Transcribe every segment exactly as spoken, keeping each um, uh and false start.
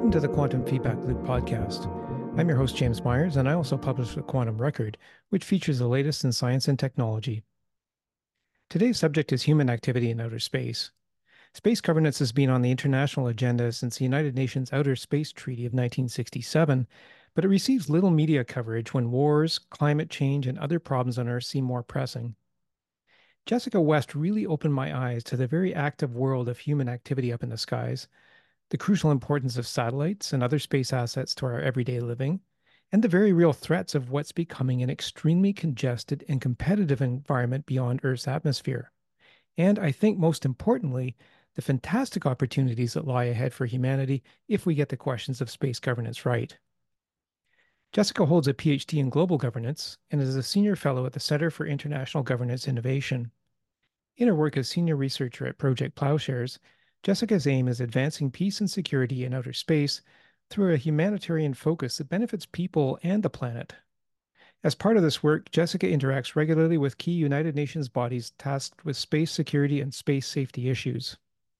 Welcome to the Quantum Feedback Loop podcast. I'm your host, James Myers, and I also publish the Quantum Record, which features the latest in science and technology. Today's subject is human activity in outer space. Space governance has been on the international agenda since the United Nations Outer Space Treaty of nineteen sixty-seven, but it receives little media coverage when wars, climate change, and other problems on Earth seem more pressing. Jessica West really opened my eyes to the very active world of human activity up in the skies, the crucial importance of satellites and other space assets to our everyday living, and the very real threats of what's becoming an extremely congested and competitive environment beyond Earth's atmosphere. And I think most importantly, the fantastic opportunities that lie ahead for humanity if we get the questions of space governance right. Jessica holds a PhD in global governance and is a senior fellow at the Center for International Governance Innovation. In her work as senior researcher at Project Plowshares, Jessica's aim is advancing peace and security in outer space through a humanitarian focus that benefits people and the planet. As part of this work, Jessica interacts regularly with key United Nations bodies tasked with space security and space safety issues.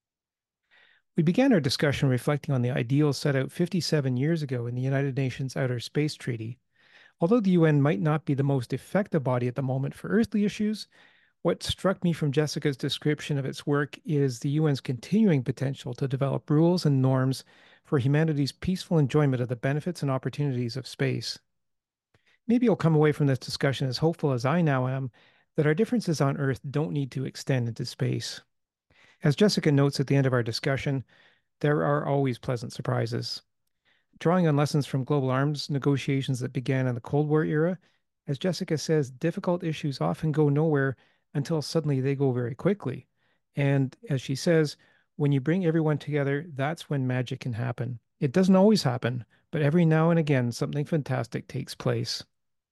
We began our discussion reflecting on the ideals set out fifty-seven years ago in the United Nations Outer Space Treaty. Although the U N might not be the most effective body at the moment for earthly issues, what struck me from Jessica's description of its work is the U N's continuing potential to develop rules and norms for humanity's peaceful enjoyment of the benefits and opportunities of space. Maybe you'll come away from this discussion as hopeful as I now am that our differences on Earth don't need to extend into space. As Jessica notes at the end of our discussion, there are always pleasant surprises. Drawing on lessons from global arms negotiations that began in the Cold War era, as Jessica says, difficult issues often go nowhere until suddenly they go very quickly. And as she says, when you bring everyone together, that's when magic can happen. It doesn't always happen, but every now and again, something fantastic takes place.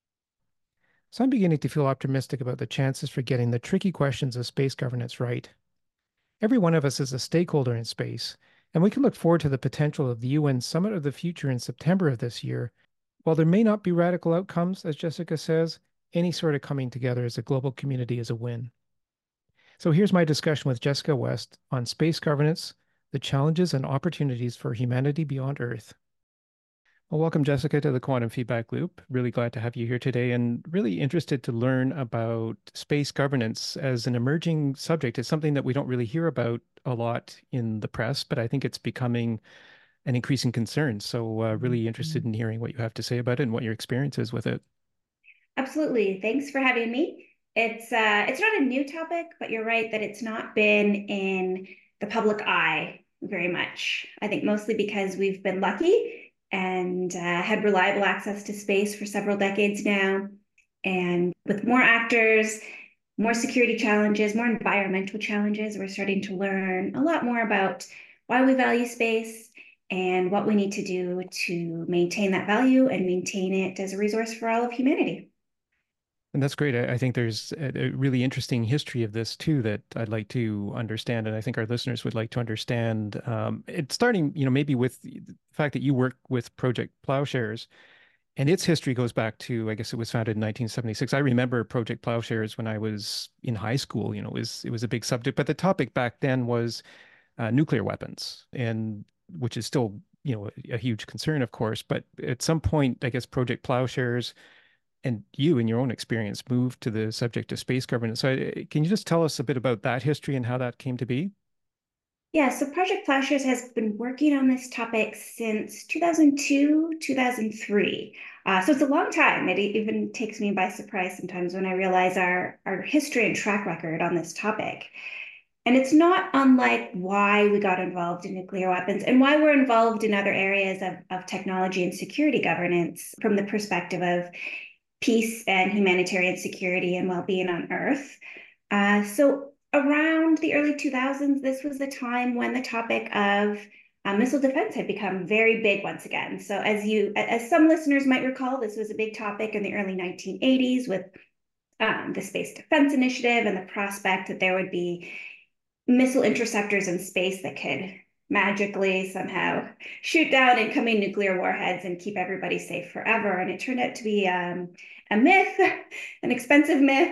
So I'm beginning to feel optimistic about the chances for getting the tricky questions of space governance right. Every one of us is a stakeholder in space, and we can look forward to the potential of the U N Summit of the Future in September of this year. While there may not be radical outcomes, as Jessica says, any sort of coming together as a global community is a win. So here's my discussion with Jessica West on space governance, the challenges and opportunities for humanity beyond Earth. Well, welcome, Jessica, to the Quantum Feedback Loop. Really glad to have you here today and really interested to learn about space governance as an emerging subject. It's something that we don't really hear about a lot in the press, but I think it's becoming an increasing concern. So uh, really interested in hearing what you have to say about it and what your experience is with it. Absolutely. Thanks for having me. It's uh, it's not a new topic, but you're right that it's not been in the public eye very much. I think mostly because we've been lucky and uh, had reliable access to space for several decades now. And with more actors, more security challenges, more environmental challenges, we're starting to learn a lot more about why we value space and what we need to do to maintain that value and maintain it as a resource for all of humanity. And that's great. I, I think there's a, a really interesting history of this too that I'd like to understand, and I think our listeners would like to understand. Um, it's starting, you know, maybe with the fact that you work with Project Plowshares, and its history goes back to, I guess it was founded in nineteen seventy-six. I remember Project Plowshares when I was in high school. You know, it was it was a big subject, but the topic back then was uh, nuclear weapons, and which is still, you know, a, a huge concern, of course. But at some point, I guess Project Plowshares and you, in your own experience, moved to the subject of space governance. So, uh, can you just tell us a bit about that history and how that came to be? Yeah, so Project Plowshares has been working on this topic since two thousand two, two thousand three. Uh, so it's a long time. It e- even takes me by surprise sometimes when I realize our, our history and track record on this topic. And it's not unlike why we got involved in nuclear weapons and why we're involved in other areas of, of technology and security governance from the perspective of peace and humanitarian security and well-being on Earth. Uh, so around the early two thousands, this was the time when the topic of uh, missile defense had become very big once again. So as you, as some listeners might recall, this was a big topic in the early nineteen eighties with um, the Space Defense Initiative and the prospect that there would be missile interceptors in space that could magically somehow shoot down incoming nuclear warheads and keep everybody safe forever. And it turned out to be um, a myth, an expensive myth,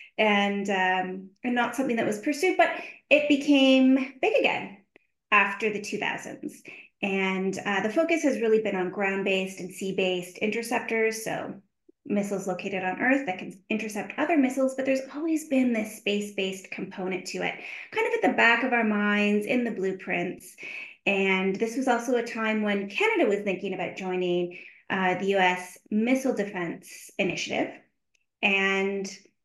and um, and not something that was pursued. But it became big again after the two thousands. And uh, the focus has really been on ground-based and sea-based interceptors, so missiles located on Earth that can intercept other missiles, but there's always been this space-based component to it, kind of at the back of our minds in the blueprints. And this was also a time when Canada was thinking about joining uh, the U S Missile Defense Initiative. And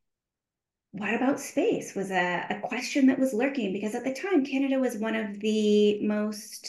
what about space was a, a question that was lurking, because at the time, Canada was one of the most,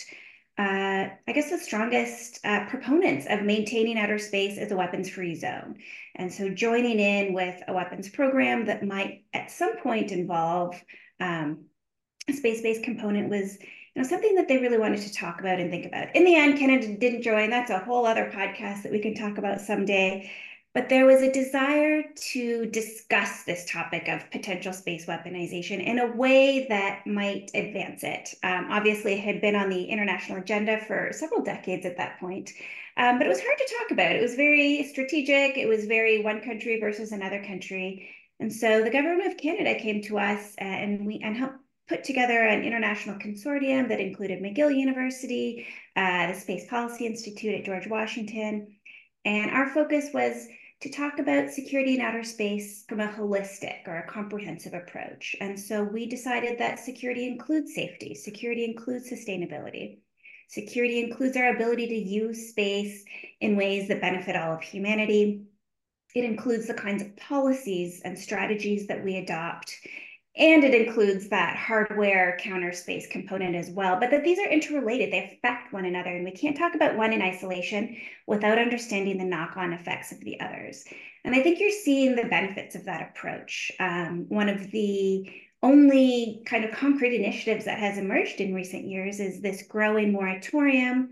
uh, I guess, the strongest uh, proponents of maintaining outer space as a weapons-free zone. And so joining in with a weapons program that might at some point involve um, a space-based component was, you know, something that they really wanted to talk about and think about. In the end, Canada didn't join. That's a whole other podcast that we can talk about someday. But there was a desire to discuss this topic of potential space weaponization in a way that might advance it. Um, obviously, it had been on the international agenda for several decades at that point, um, but it was hard to talk about. It was very strategic. It was very one country versus another country. And so the government of Canada came to us and we and helped put together an international consortium that included McGill University, uh, the Space Policy Institute at George Washington. And our focus was to talk about security in outer space from a holistic or a comprehensive approach. And so we decided that security includes safety, security includes sustainability. Security includes our ability to use space in ways that benefit all of humanity. It includes the kinds of policies and strategies that we adopt. And it includes that hardware counter space component as well, but that these are interrelated, they affect one another, and we can't talk about one in isolation without understanding the knock-on effects of the others. And I think you're seeing the benefits of that approach. Um, one of the only kind of concrete initiatives that has emerged in recent years is this growing moratorium,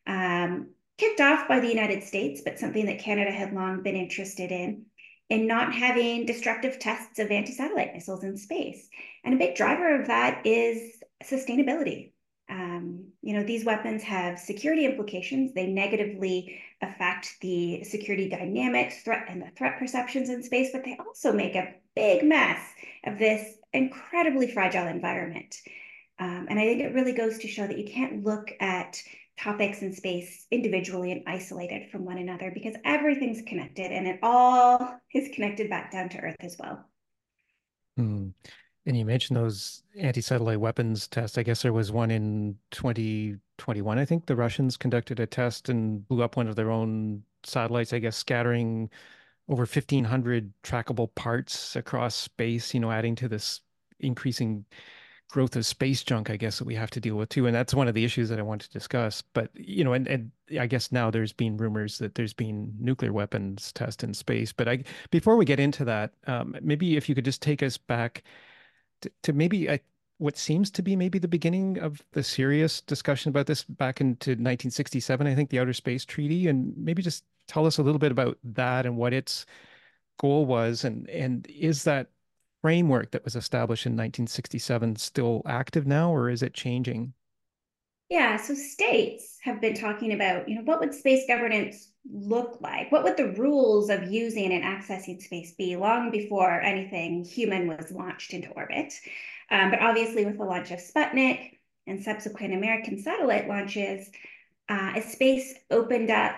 um, kicked off by the United States, but something that Canada had long been interested in, in not having destructive tests of anti-satellite missiles in space. And a big driver of that is sustainability. Um, you know, these weapons have security implications. They negatively affect the security dynamics, threat, and the threat perceptions in space, but they also make a big mess of this incredibly fragile environment. Um, and I think it really goes to show that you can't look at topics in space individually and isolated from one another, because everything's connected and it all is connected back down to Earth as well. Hmm. And you mentioned those anti-satellite weapons tests. I guess there was one in twenty twenty-one. I think the Russians conducted a test and blew up one of their own satellites, I guess, scattering over fifteen hundred trackable parts across space, you know, adding to this increasing growth of space junk, I guess, that we have to deal with too. And that's one of the issues that I want to discuss. But, you know, and, and I guess now there's been rumors that there's been nuclear weapons test in space. But I, before we get into that, um, maybe if you could just take us back to, to maybe I, what seems to be maybe the beginning of the serious discussion about this back into nineteen sixty-seven, I think, the Outer Space Treaty, and maybe just tell us a little bit about that and what its goal was, and and is that framework that was established in nineteen sixty-seven still active now, or is it changing? Yeah, so states have been talking about, you know, what would space governance look like? What would the rules of using and accessing space be long before anything human was launched into orbit? Um, but obviously, with the launch of Sputnik and subsequent American satellite launches, uh, as space opened up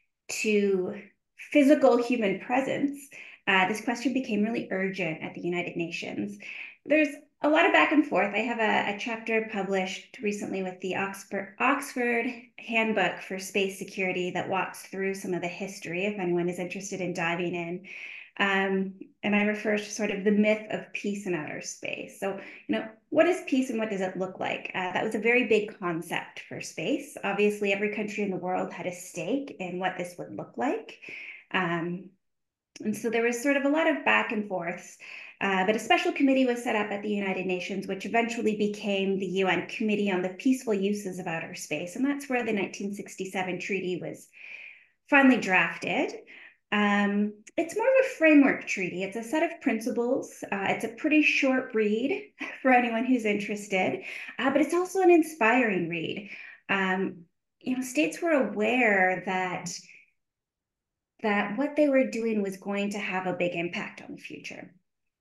to physical human presence, uh, this question became really urgent at the United Nations. There's a lot of back and forth. I have a, a chapter published recently with the Oxford, Oxford Handbook for Space Security that walks through some of the history if anyone is interested in diving in. Um, and I refer to sort of the myth of peace in outer space. So, you know, what is peace and what does it look like? Uh, that was a very big concept for space. Obviously, every country in the world had a stake in what this would look like. Um, and so there was sort of a lot of back and forths. Uh, but a special committee was set up at the United Nations, which eventually became the U N Committee on the Peaceful Uses of Outer Space. And that's where the nineteen sixty-seven treaty was finally drafted. Um, it's more of a framework treaty. It's a set of principles. Uh, it's a pretty short read for anyone who's interested, uh, but it's also an inspiring read. Um, you know, states were aware that that what they were doing was going to have a big impact on the future.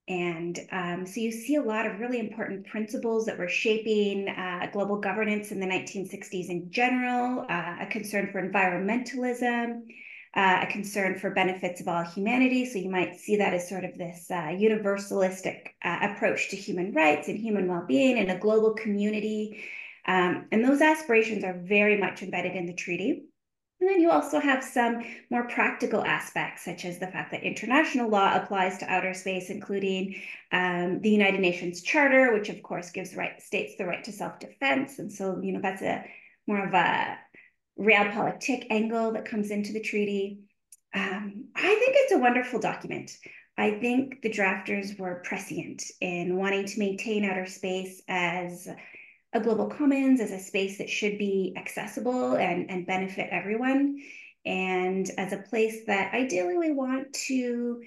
And um, so you see a lot of really important principles that were shaping uh, global governance in the nineteen sixties in general, uh, a concern for environmentalism, uh, a concern for benefits of all humanity. So you might see that as sort of this uh, universalistic uh, approach to human rights and human well-being in a global community. Um, and those aspirations are very much embedded in the treaty. And then you also have some more practical aspects, such as the fact that international law applies to outer space, including um, the United Nations Charter, which of course gives right, states the right to self-defense. And so, you know, that's a more of a realpolitik angle that comes into the treaty. Um, I think it's a wonderful document. I think the drafters were prescient in wanting to maintain outer space as a global commons, as a space that should be accessible and, and benefit everyone, and as a place that ideally we want to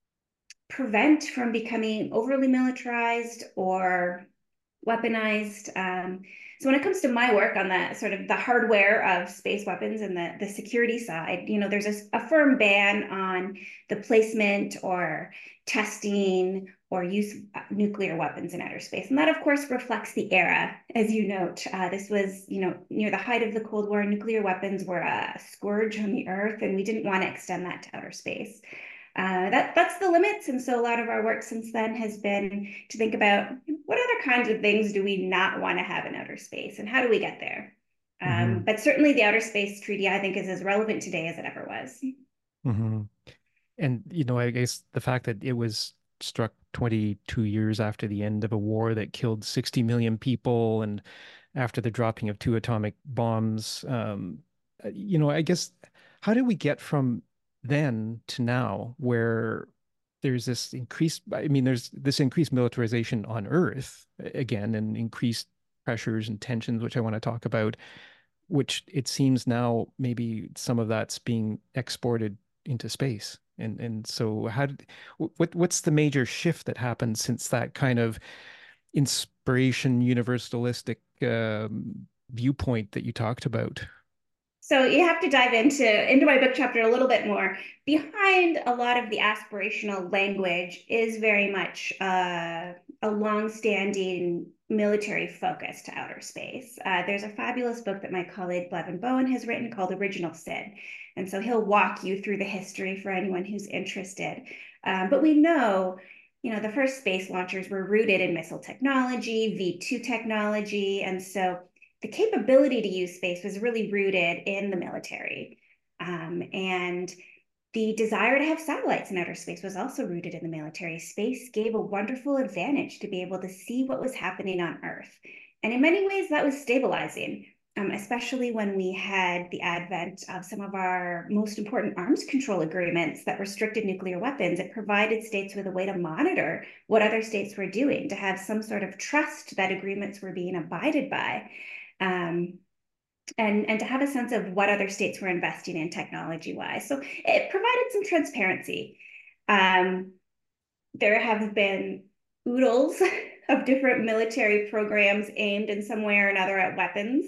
prevent from becoming overly militarized or weaponized. Um, so when it comes to my work on the sort of the hardware of space weapons and the, the security side, you know, there's a, a firm ban on the placement or testing or use of nuclear weapons in outer space. And that, of course, reflects the era, as you note. Uh, this was, you know, near the height of the Cold War. Nuclear weapons were a scourge on the Earth, and we didn't want to extend that to outer space. Uh, that that's the limits. And so a lot of our work since then has been to think about what other kinds of things do we not want to have in outer space, and how do we get there? Um, Mm-hmm. but certainly the Outer Space Treaty, I think, is as relevant today as it ever was. Mm-hmm. And, you know, I guess the fact that it was struck twenty-two years after the end of a war that killed sixty million people and after the dropping of two atomic bombs, um, uh, you know, I guess, how did we get from then to now where there's this increased, I mean, there's this increased militarization on Earth again, and increased pressures and tensions, which I want to talk about, which it seems now maybe some of that's being exported into space. And and so how did what what's the major shift that happened since that kind of inspiration universalistic um, viewpoint that you talked about? So you have to dive into into my book chapter a little bit more. Behind a lot of the aspirational language is very much uh, a long-standing military focus to outer space. Uh, there's a fabulous book that my colleague Blevin Bowen has written called Original Sin. And so he'll walk you through the history for anyone who's interested. Um, but we know, you know, the first space launchers were rooted in missile technology, V two technology. And so the capability to use space was really rooted in the military. Um, and the desire to have satellites in outer space was also rooted in the military. Space gave a wonderful advantage to be able to see what was happening on Earth. And in many ways, that was stabilizing, um, especially when we had the advent of some of our most important arms control agreements that restricted nuclear weapons. It provided states with a way to monitor what other states were doing, to have some sort of trust that agreements were being abided by. Um, and, and to have a sense of what other states were investing in technology-wise. So it provided some transparency. Um, there have been oodles of different military programs aimed in some way or another at weapons.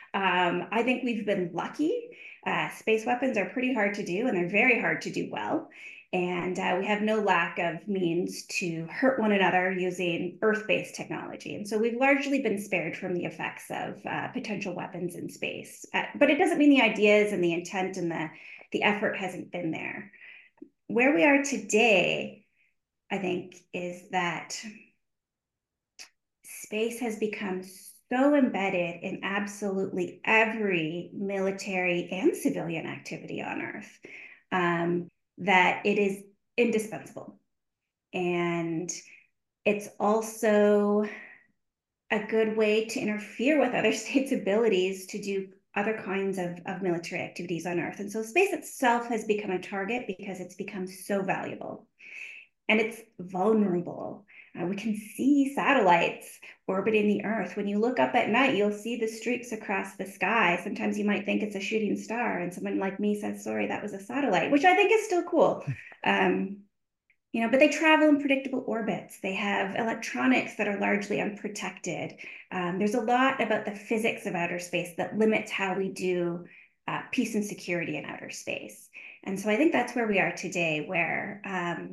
Um, I think we've been lucky. Uh, space weapons are pretty hard to do, and they're very hard to do well. And uh, we have no lack of means to hurt one another using Earth-based technology. And so we've largely been spared from the effects of uh, potential weapons in space. Uh, but it doesn't mean the ideas and the intent and the, the effort hasn't been there. Where we are today, I think, is that space has become so embedded in absolutely every military and civilian activity on Earth. Um, that it is indispensable. And it's also a good way to interfere with other states' abilities to do other kinds of, of military activities on Earth. And so space itself has become a target because it's become so valuable. And it's vulnerable. Uh, we can see satellites orbiting the Earth. When you look up at night, you'll see the streaks across the sky. Sometimes you might think it's a shooting star, and someone like me says, sorry, that was a satellite, which I think is still cool. Um, you know, but they travel in predictable orbits. They have electronics that are largely unprotected. Um, there's a lot about the physics of outer space that limits how we do uh, peace and security in outer space. And so I think that's where we are today, where um,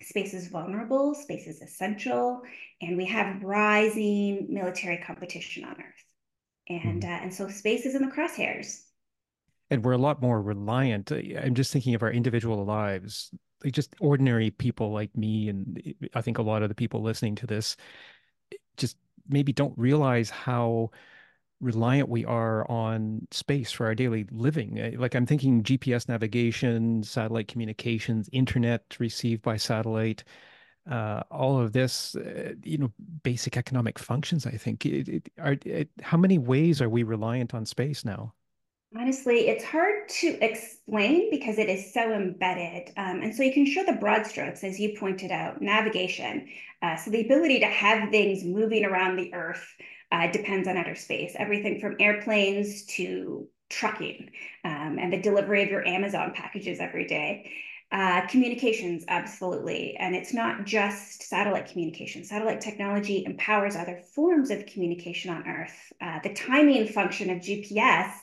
Space is vulnerable, space is essential, and we have rising military competition on Earth. And, uh, Mhm. and so space is in the crosshairs. And we're a lot more reliant. uh, I'm just thinking of our individual lives, like just ordinary people like me, and I think a lot of the people listening to this just maybe don't realize how reliant we are on space for our daily living. Uh, Like I'm thinking G P S navigation, satellite communications, internet received by satellite, uh, all of this, uh, you know, basic economic functions, I think. It, it, are, it, how many ways are we reliant on space now? Honestly, it's hard to explain because it is so embedded. Um, and so you can show the broad strokes, as you pointed out, navigation. Uh, so the ability to have things moving around the Earth uh, depends on outer space, everything from airplanes to trucking um, and the delivery of your Amazon packages every day. Uh, communications, absolutely. And it's not just satellite communication. Satellite technology empowers other forms of communication on Earth. Uh, the timing function of G P S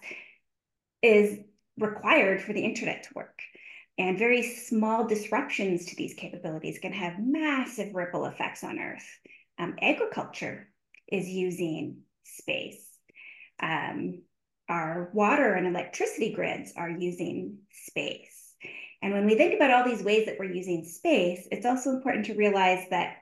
is required for the internet to work. And very small disruptions to these capabilities can have massive ripple effects on Earth. Um, agriculture is using space. Um, our water and electricity grids are using space. And when we think about all these ways that we're using space, it's also important to realize that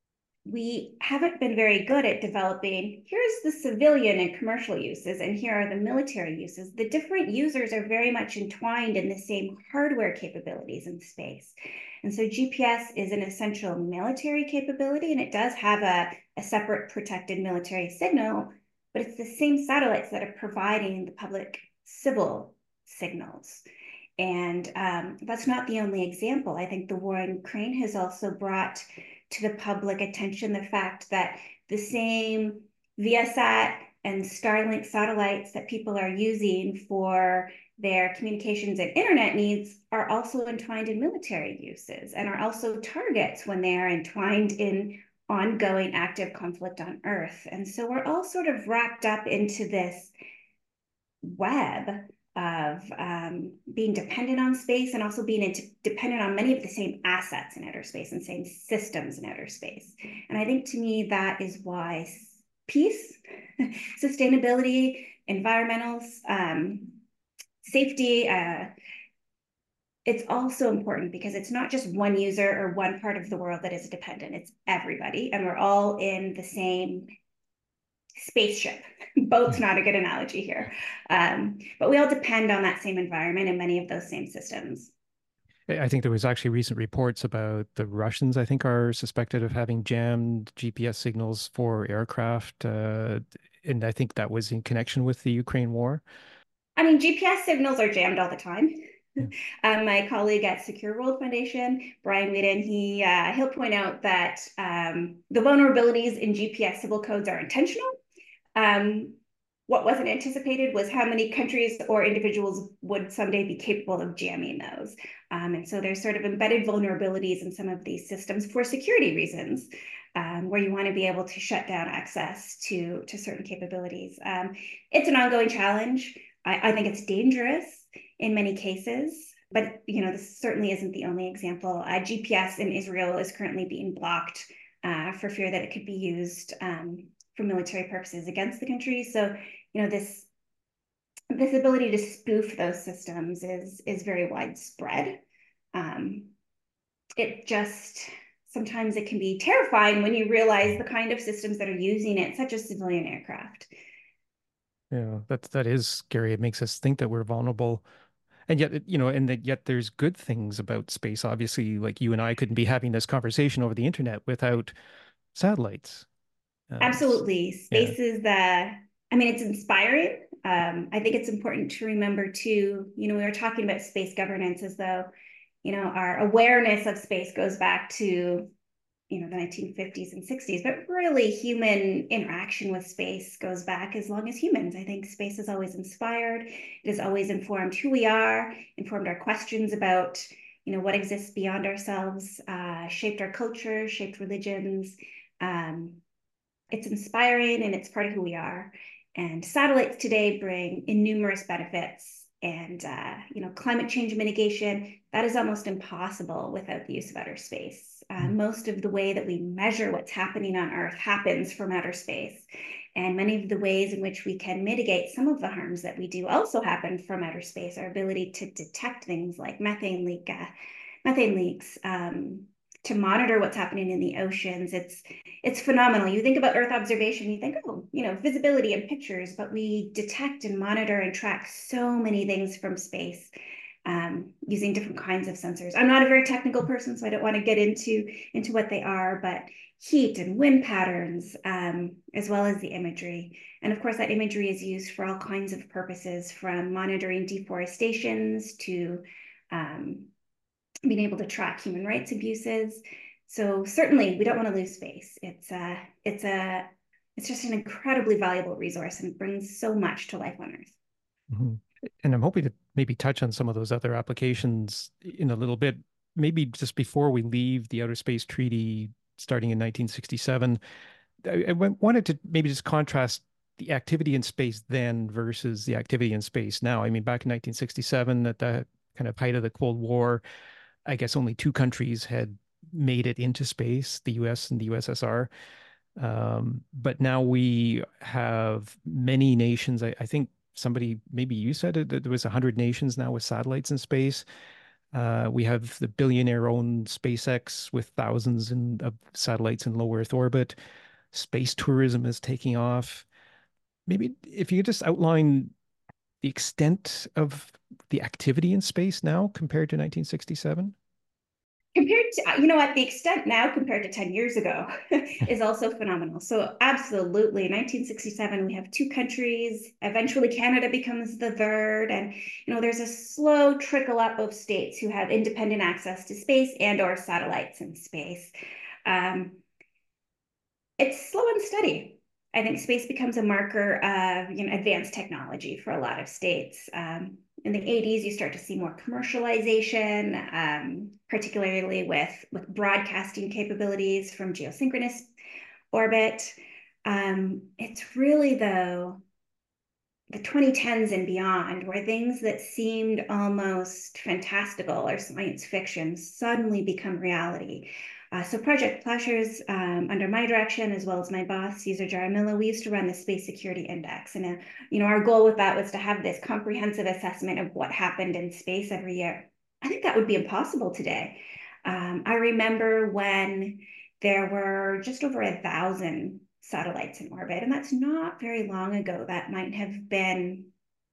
we haven't been very good at developing, here's the civilian and commercial uses, and here are the military uses. The different users are very much entwined in the same hardware capabilities in space. And so G P S is an essential military capability, and it does have a, a separate protected military signal, but it's the same satellites that are providing the public civil signals. And um, that's not the only example. I think the war in Ukraine has also brought to the public attention the fact that the same Viasat and Starlink satellites that people are using for their communications and internet needs are also entwined in military uses and are also targets when they are entwined in ongoing active conflict on Earth. And so we're all sort of wrapped up into this web of um, being dependent on space and also being dependent on many of the same assets in outer space and same systems in outer space. And I think to me, that is why peace, sustainability, environmental um, safety, uh, it's also important because it's not just one user or one part of the world that is dependent, it's everybody. And we're all in the same spaceship. Boat's not a good analogy here. Um, but we all depend on that same environment and many of those same systems. I think there was actually recent reports about the Russians, I think, are suspected of having jammed G P S signals for aircraft. Uh, and I think that was in connection with the Ukraine war. I mean, G P S signals are jammed all the time. Yeah. Um, my colleague at Secure World Foundation, Brian Whedon, he uh, he'll point out that um, the vulnerabilities in G P S civil codes are intentional. Um, what wasn't anticipated was how many countries or individuals would someday be capable of jamming those. Um, and so there's sort of embedded vulnerabilities in some of these systems for security reasons, um, where you want to be able to shut down access to, to certain capabilities. Um, it's an ongoing challenge. I, I think it's dangerous in many cases. But you know, this certainly isn't the only example. Uh, G P S in Israel is currently being blocked uh, for fear that it could be used um, for military purposes against the country. So, you know, this this ability to spoof those systems is is very widespread. Um, it just sometimes it can be terrifying when you realize the kind of systems that are using it, such as civilian aircraft. Yeah, that that is scary. It makes us think that we're vulnerable. And yet, it- you know, and that yet there's good things about space. Obviously, like you and I couldn't be having this conversation over the internet without satellites. Uh, s- Absolutely. yeah. Space is the, I mean, it's inspiring. Um, I think it's important to remember too, you know, we were talking about space governance as though, you know, our awareness of space goes back to, you know, the nineteen fifties and sixties, but really human interaction with space goes back as long as humans. I think space has always inspired. It has always informed who we are, informed our questions about, you know, what exists beyond ourselves, uh, shaped our culture, shaped religions. Um, it's inspiring and it's part of who we are. And satellites today bring numerous benefits and uh, you know, climate change mitigation, that is almost impossible without the use of outer space. Uh, Mm. most of the way that we measure what's happening on Earth happens from outer space. And many of the ways in which we can mitigate some of the harms that we do also happen from outer space. Our ability to detect things like methane leak, uh, methane leaks, um, to monitor what's happening in the oceans. It's it's phenomenal. You think about Earth observation, you think, oh, you know, visibility and pictures, but we detect and monitor and track so many things from space, um, using different kinds of sensors. I'm not a very technical person, so I don't want to get into into what they are, but heat and wind patterns, um, as well as the imagery. And of course, that imagery is used for all kinds of purposes, from monitoring deforestations to um, being able to track human rights abuses. So certainly, we don't want to lose space. It's a, it's a, it's just an incredibly valuable resource and brings so much to life on Earth. Mhm. And I'm hoping to maybe touch on some of those other applications in a little bit. Maybe just before we leave the Outer Space Treaty starting in nineteen sixty-seven, I, I wanted to maybe just contrast the activity in space then versus the activity in space now. I mean, back in nineteen sixty-seven, at the kind of height of the Cold War, I guess only two countries had made it into space, the U S and the U S S R. Um, but now we have many nations. I, I think somebody, maybe you said it, that there was one hundred nations now with satellites in space. Uh, we have the billionaire-owned SpaceX with thousands in, of satellites in low Earth orbit. Space tourism is taking off. Maybe if you could just outline the extent of the activity in space now compared to nineteen sixty-seven. Compared to, you know, at the extent now compared to ten years ago is also phenomenal. So absolutely, nineteen sixty-seven, we have two countries. Eventually, Canada becomes the third. And, you know, there's a slow trickle up of states who have independent access to space and or satellites in space. Um, it's slow and steady. I think space becomes a marker of, you know, advanced technology for a lot of states. Um, in the eighties, you start to see more commercialization, um, particularly with, with broadcasting capabilities from geosynchronous orbit. Um, it's really, though, the twenty tens and beyond, where things that seemed almost fantastical or science fiction suddenly become reality. Uh, so Project Plowshares, um, under my direction, as well as my boss, Cesar Jaramillo, we used to run the Space Security Index. And, uh, you know, our goal with that was to have this comprehensive assessment of what happened in space every year. I think that would be impossible today. Um, I remember when there were just over a thousand satellites in orbit, and that's not very long ago. That might have been,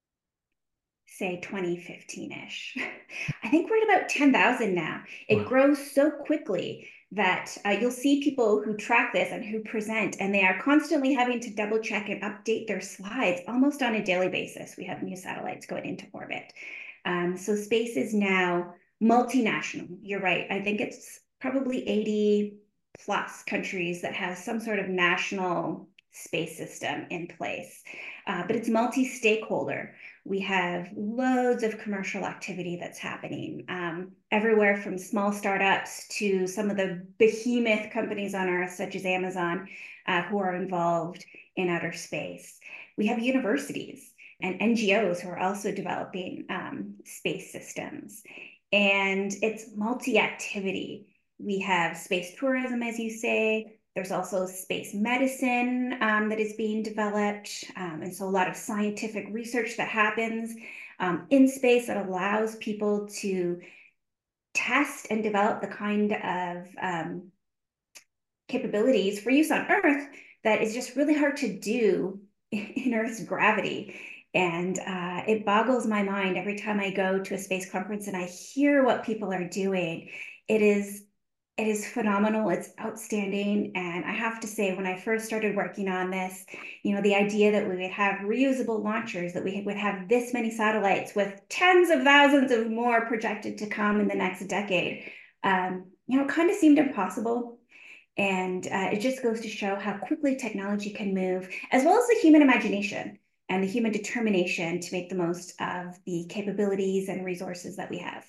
say, twenty fifteen-ish. I think we're at about ten thousand now. It Wow. grows so quickly that uh, you'll see people who track this and who present, and they are constantly having to double check and update their slides almost on a daily basis. We have new satellites going into orbit. Um, so space is now multinational. You're right. I think it's probably eighty plus countries that have some sort of national space system in place, uh, but it's multi-stakeholder. We have loads of commercial activity that's happening, um, everywhere from small startups to some of the behemoth companies on Earth, such as Amazon, uh, who are involved in outer space. We have universities and N G Os who are also developing um, space systems. And it's multi-activity. We have space tourism, as you say. There's also space medicine um, that is being developed. Um, and so a lot of scientific research that happens um, in space that allows people to test and develop the kind of um, capabilities for use on Earth that is just really hard to do in Earth's gravity. And uh, it boggles my mind every time I go to a space conference and I hear what people are doing. It is it is phenomenal. It's outstanding. And I have to say, when I first started working on this, you know, the idea that we would have reusable launchers, that we would have this many satellites with tens of thousands of more projected to come in the next decade, um, you know, kind of seemed impossible. And uh, it just goes to show how quickly technology can move, as well as the human imagination and the human determination to make the most of the capabilities and resources that we have.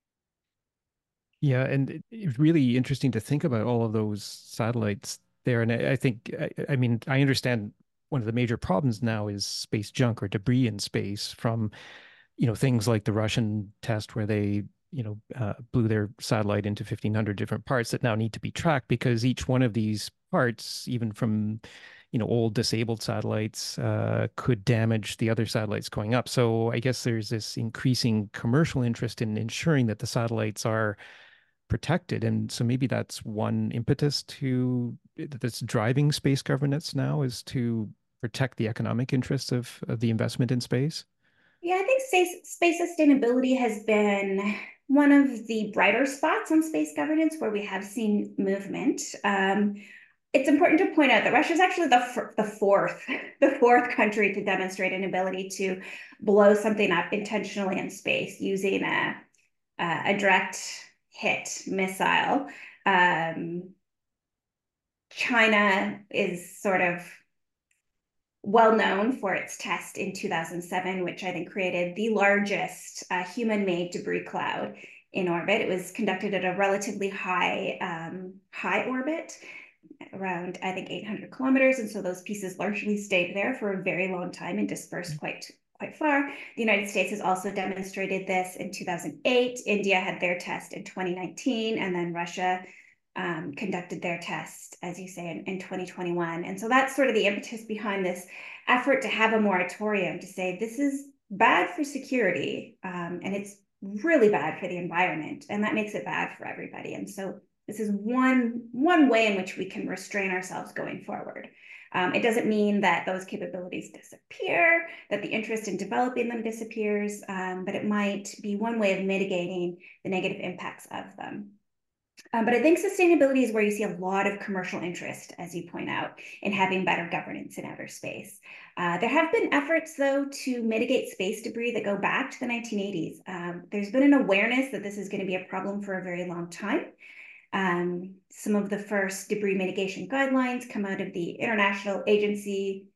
Yeah, and it, it's really interesting to think about all of those satellites there. And I, I think, I, I mean, I understand one of the major problems now is space junk or debris in space from, you know, things like the Russian test where they, you know, uh, blew their satellite into fifteen hundred different parts that now need to be tracked because each one of these parts, even from, you know, old disabled satellites, uh, could damage the other satellites going up. So I guess there's this increasing commercial interest in ensuring that the satellites are protected. And so maybe that's one impetus to that's driving space governance now is to protect the economic interests of, of the investment in space. Yeah, I think space, space sustainability has been one of the brighter spots on space governance where we have seen movement. Um, it's important to point out that Russia is actually the, the fourth, the fourth country to demonstrate an ability to blow something up intentionally in space using a, a direct hit missile. Um, China is sort of well known for its test in two thousand seven, which I think created the largest uh, human-made debris cloud in orbit. It was conducted at a relatively high um, high orbit, around I think eight hundred kilometers, and so those pieces largely stayed there for a very long time and dispersed quite quite far. The United States has also demonstrated this in two thousand eight. India had their test in twenty nineteen, and then Russia um, conducted their test, as you say, in, in twenty twenty-one. And so that's sort of the impetus behind this effort to have a moratorium to say this is bad for security um, and it's really bad for the environment, and that makes it bad for everybody. And so this is one one way in which we can restrain ourselves going forward. Um, it doesn't mean that those capabilities disappear, that the interest in developing them disappears, um, but it might be one way of mitigating the negative impacts of them. Um, but I think sustainability is where you see a lot of commercial interest, as you point out, in having better governance in outer space. Uh, there have been efforts, though, to mitigate space debris that go back to the nineteen eighties. Um, there's been an awareness that this is going to be a problem for a very long time. Um, some of the first debris mitigation guidelines come out of the International Agency,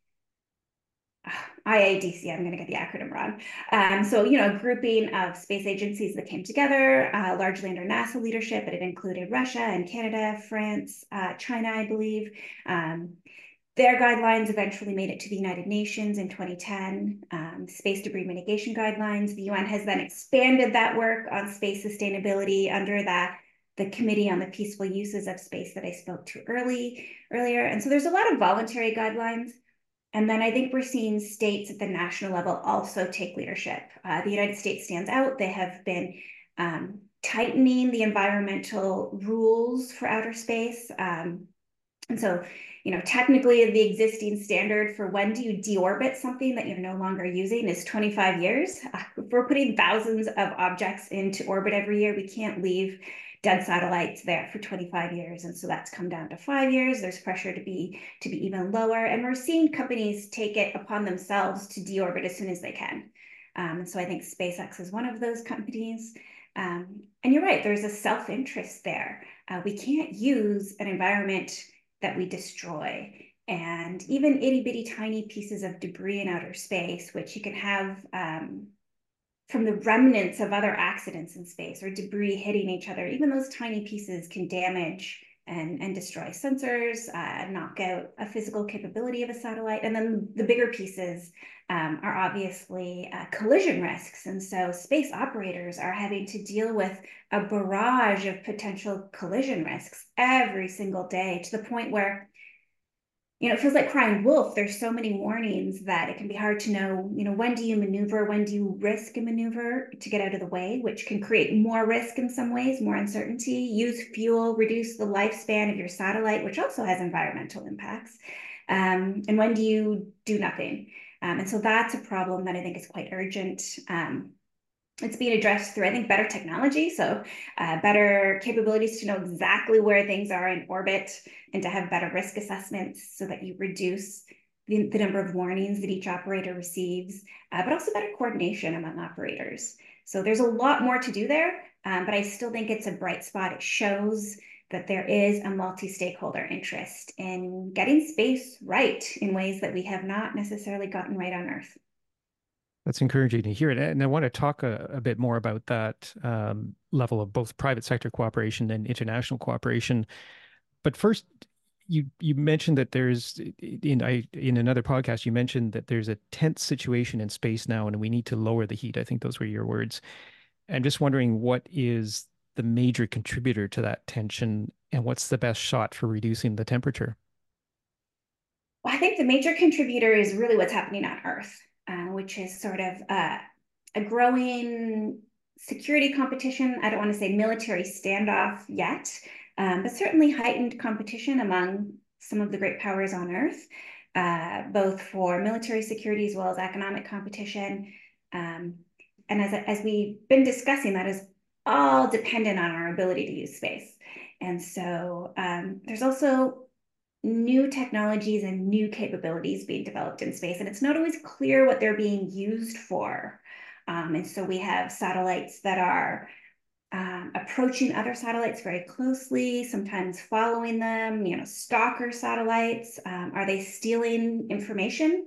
I A D C, I'm going to get the acronym wrong. Um, so, you know, a grouping of space agencies that came together, uh, largely under NASA leadership, but it included Russia and Canada, France, uh, China, I believe. Um, their guidelines eventually made it to the United Nations in twenty ten, um, space debris mitigation guidelines. The U N has then expanded that work on space sustainability under that the Committee on the Peaceful Uses of Space that I spoke to early earlier. And so there's a lot of voluntary guidelines. And then I think we're seeing states at the national level also take leadership. Uh, the United States stands out. They have been um, tightening the environmental rules for outer space. Um, and so, you know, technically the existing standard for when do you deorbit something that you're no longer using is twenty-five years. Uh, if we're putting thousands of objects into orbit every year, we can't leave dead satellites there for twenty-five years. And so that's come down to five years. There's pressure to be to be even lower. And we're seeing companies take it upon themselves to deorbit as soon as they can. Um, and so I think SpaceX is one of those companies. Um, and you're right, there's a self-interest there. Uh, we can't use an environment that we destroy. And even itty bitty tiny pieces of debris in outer space, which you can have um, from the remnants of other accidents in space or debris hitting each other, even those tiny pieces can damage and, and destroy sensors, uh, knock out a physical capability of a satellite. And then the bigger pieces um, are obviously uh, collision risks. And so space operators are having to deal with a barrage of potential collision risks every single day, to the point where, you know, it feels like crying wolf. There's so many warnings that it can be hard to know, you know, when do you maneuver, when do you risk a maneuver to get out of the way, which can create more risk in some ways, more uncertainty, use fuel, reduce the lifespan of your satellite, which also has environmental impacts. Um, and when do you do nothing? Um, and so that's a problem that I think is quite urgent. Um, it's being addressed through, I think, better technology. So uh, better capabilities to know exactly where things are in orbit and to have better risk assessments so that you reduce the, the number of warnings that each operator receives, uh, but also better coordination among operators. So there's a lot more to do there, um, but I still think it's a bright spot. It shows that there is a multi-stakeholder interest in getting space right in ways that we have not necessarily gotten right on Earth. That's encouraging to hear it. And I want to talk a, a bit more about that um, level of both private sector cooperation and international cooperation. But first, you you mentioned that there's in I in another podcast you mentioned that there's a tense situation in space now and we need to lower the heat. I think those were your words. I'm just wondering what is the major contributor to that tension and what's the best shot for reducing the temperature? Well, I think the major contributor is really what's happening on Earth, uh, which is sort of uh, a growing security competition. I don't want to say military standoff yet, um, but certainly heightened competition among some of the great powers on Earth, uh, both for military security as well as economic competition. Um, and as, as we've been discussing, that is all dependent on our ability to use space. And so um, there's also new technologies and new capabilities being developed in space, and it's not always clear what they're being used for. Um, and so we have satellites that are um, approaching other satellites very closely, sometimes following them, you know, stalker satellites. Um, are they stealing information?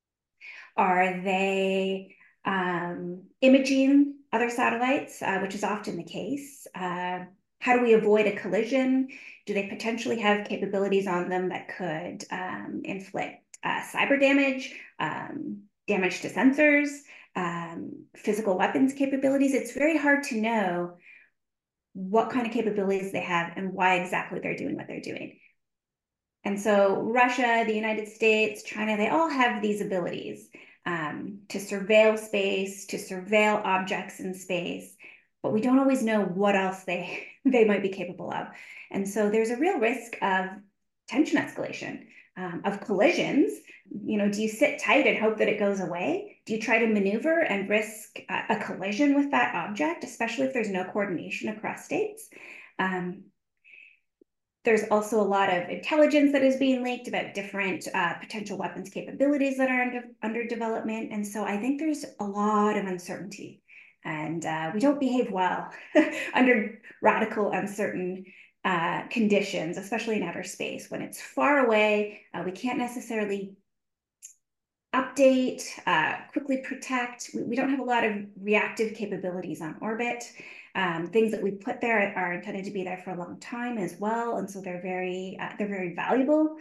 Are they um, imaging other satellites, uh, which is often the case? Uh, how do we avoid a collision? Do they potentially have capabilities on them that could um, inflict uh, cyber damage, um, damage to sensors, um, physical weapons capabilities? It's very hard to know what kind of capabilities they have and why exactly they're doing what they're doing. And so Russia, the United States, China, they all have these abilities um, to surveil space, to surveil objects in space, but we don't always know what else they, they might be capable of. And so there's a real risk of tension escalation, um, of collisions. You know, do you sit tight and hope that it goes away? Do you try to maneuver and risk a, a collision with that object, especially if there's no coordination across states? Um, There's also a lot of intelligence that is being leaked about different uh, potential weapons capabilities that are under, under development. And so I think there's a lot of uncertainty. And uh, we don't behave well under radical, uncertain uh, conditions, especially in outer space. When it's far away, uh, we can't necessarily update, uh, quickly protect. We, we don't have a lot of reactive capabilities on orbit. Um, things that we put there are intended to be there for a long time as well, and so they're very uh, they're very valuable.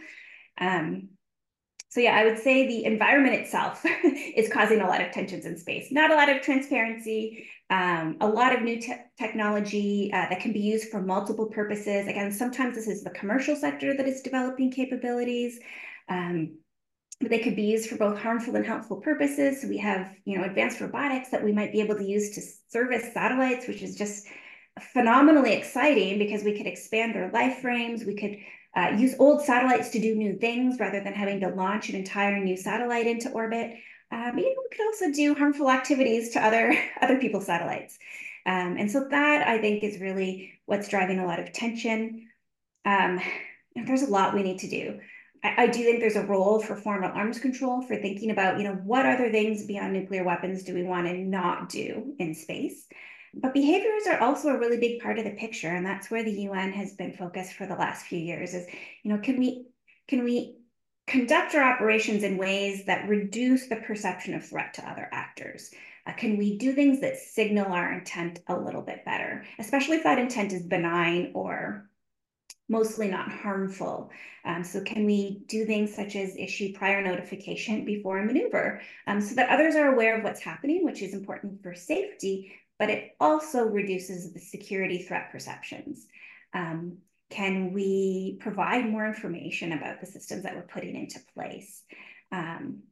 Um, so yeah, I would say the environment itself is causing a lot of tensions in space. Not a lot of transparency, um, a lot of new te technology uh, that can be used for multiple purposes. Again, sometimes this is the commercial sector that is developing capabilities. Um, but they could be used for both harmful and helpful purposes. So we have, you know, advanced robotics that we might be able to use to service satellites, which is just phenomenally exciting because we could expand their life frames. We could uh, use old satellites to do new things rather than having to launch an entire new satellite into orbit. Um, you know, we could also do harmful activities to other, other people's satellites. Um, and so that, I think, is really what's driving a lot of tension. Um, there's a lot we need to do. I, I do think there's a role for formal arms control for thinking about, you know, what other things beyond nuclear weapons do we want to not do in space? But behaviors are also a really big part of the picture, and that's where the U N has been focused for the last few years. Is, you know, can we can we conduct our operations in ways that reduce the perception of threat to other actors? Uh, can we do things that signal our intent a little bit better, especially if that intent is benign or mostly not harmful? Um, so can we do things such as issue prior notification before a maneuver um, so that others are aware of what's happening, which is important for safety, but it also reduces the security threat perceptions. Um, can we provide more information about the systems that we're putting into place? Um,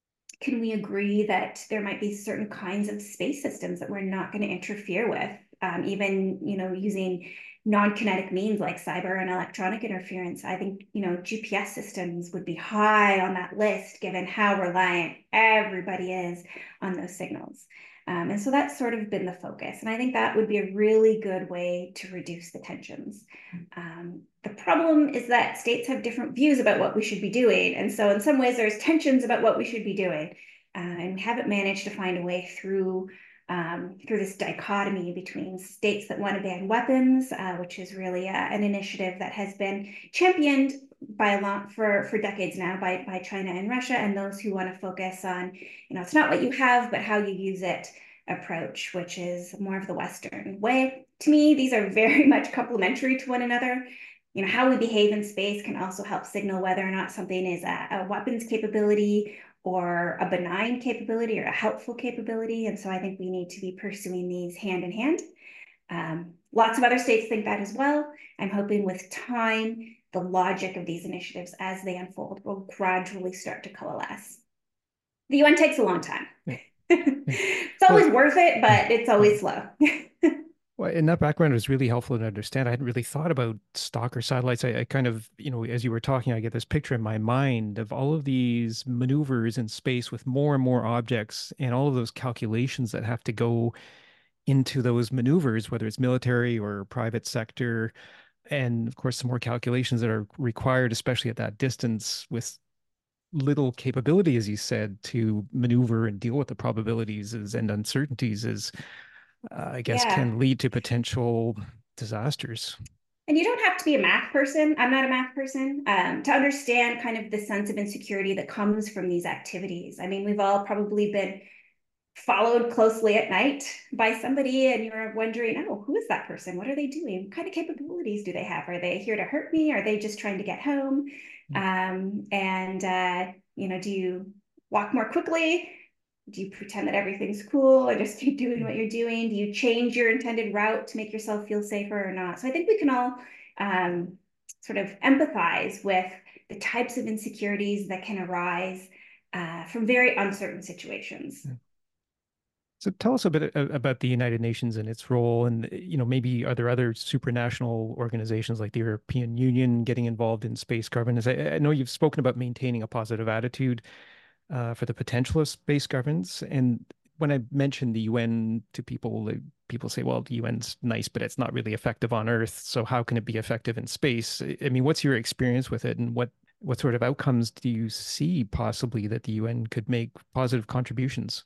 can we agree that there might be certain kinds of space systems that we're not going to interfere with, um, even, you know, using non-kinetic means like cyber and electronic interference? I think, you know, G P S systems would be high on that list, given how reliant everybody is on those signals. Um, and so that's sort of been the focus. And I think that would be a really good way to reduce the tensions. Um, the problem is that states have different views about what we should be doing. And so in some ways there's tensions about what we should be doing. Uh, and we haven't managed to find a way through um, through this dichotomy between states that want to ban weapons, uh, which is really uh, an initiative that has been championed by a lot for, for decades now by, by China and Russia, and those who want to focus on, you know, it's not what you have, but how you use it approach, which is more of the Western way. To me, these are very much complementary to one another. you know, how we behave in space can also help signal whether or not something is a, a weapons capability or a benign capability or a helpful capability. And so I think we need to be pursuing these hand in hand. Um, lots of other states think that as well. I'm hoping with time, the logic of these initiatives as they unfold will gradually start to coalesce. The U N takes a long time. Yeah. It's always Well, worth it, but it's always slow. well, and that background is really helpful to understand. I hadn't really thought about stalker satellites. I, I kind of, you know, as you were talking, I get this picture in my mind of all of these maneuvers in space with more and more objects and all of those calculations that have to go into those maneuvers, whether it's military or private sector. And of course, some more calculations that are required, especially at that distance with little capability, as you said, to maneuver and deal with the probabilities is, and uncertainties is, uh, I guess, Yeah. can lead to potential disasters. And you don't have to be a math person. I'm not a math person um, to understand kind of the sense of insecurity that comes from these activities. I mean, we've all probably been followed closely at night by somebody and you're wondering, oh, who is that person? What are they doing? What kind of capabilities do they have? Are they here to hurt me? Are they just trying to get home? Um, and, uh, you know, do you walk more quickly? Do you pretend that everything's cool and just keep doing what you're doing? Do you change your intended route to make yourself feel safer or not? So I think we can all um, sort of empathize with the types of insecurities that can arise uh, from very uncertain situations. Yeah. So tell us a bit about the United Nations and its role, and you know maybe are there other supranational organizations like the European Union getting involved in space governance? I, I know you've spoken about maintaining a positive attitude uh, for the potential of space governance, and when I mention the U N to people, people say, "Well, the U N's nice, but it's not really effective on Earth. So how can it be effective in space?" I mean, what's your experience with it, and what what sort of outcomes do you see possibly that the U N could make positive contributions?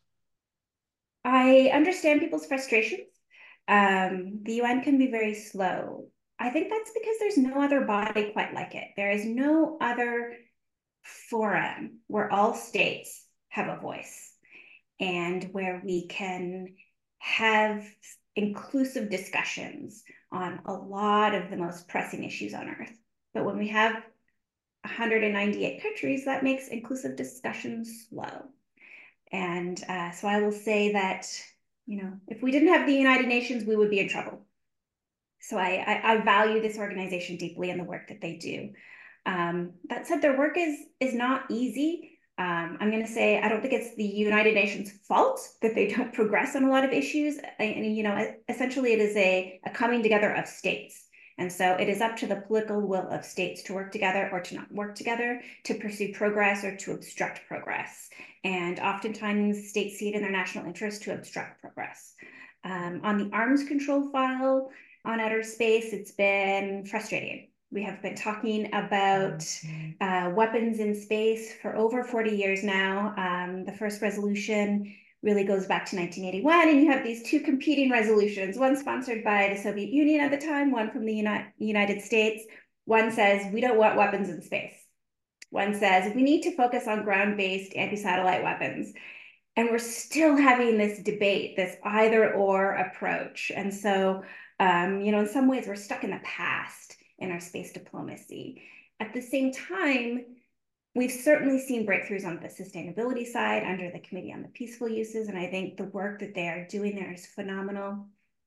I understand people's frustrations. Um, the U N can be very slow. I think that's because there's no other body quite like it. There is no other forum where all states have a voice and where we can have inclusive discussions on a lot of the most pressing issues on Earth. But when we have one hundred ninety-eight countries, that makes inclusive discussions slow. And uh, so I will say that, you know, if we didn't have the United Nations, we would be in trouble. So I, I, I value this organization deeply and the work that they do. Um, that said, their work is is not easy. Um, I'm going to say I don't think it's the United Nations' fault that they don't progress on a lot of issues. And, you know, essentially it is a, a coming together of states. And so it is up to the political will of states to work together or to not work together, to pursue progress or to obstruct progress. And oftentimes states see it in their national interest to obstruct progress. Um, on the arms control file on outer space, it's been frustrating. We have been talking about uh, weapons in space for over forty years now. Um, the first resolution really goes back to nineteen eighty-one, and you have these two competing resolutions, one sponsored by the Soviet Union at the time, one from the Uni- United States. One says, we don't want weapons in space. One says, we need to focus on ground-based anti-satellite weapons. And we're still having this debate, this either or approach. And so, um, you know, in some ways we're stuck in the past in our space diplomacy. At the same time, we've certainly seen breakthroughs on the sustainability side under the Committee on the Peaceful Uses. And I think the work that they are doing there is phenomenal.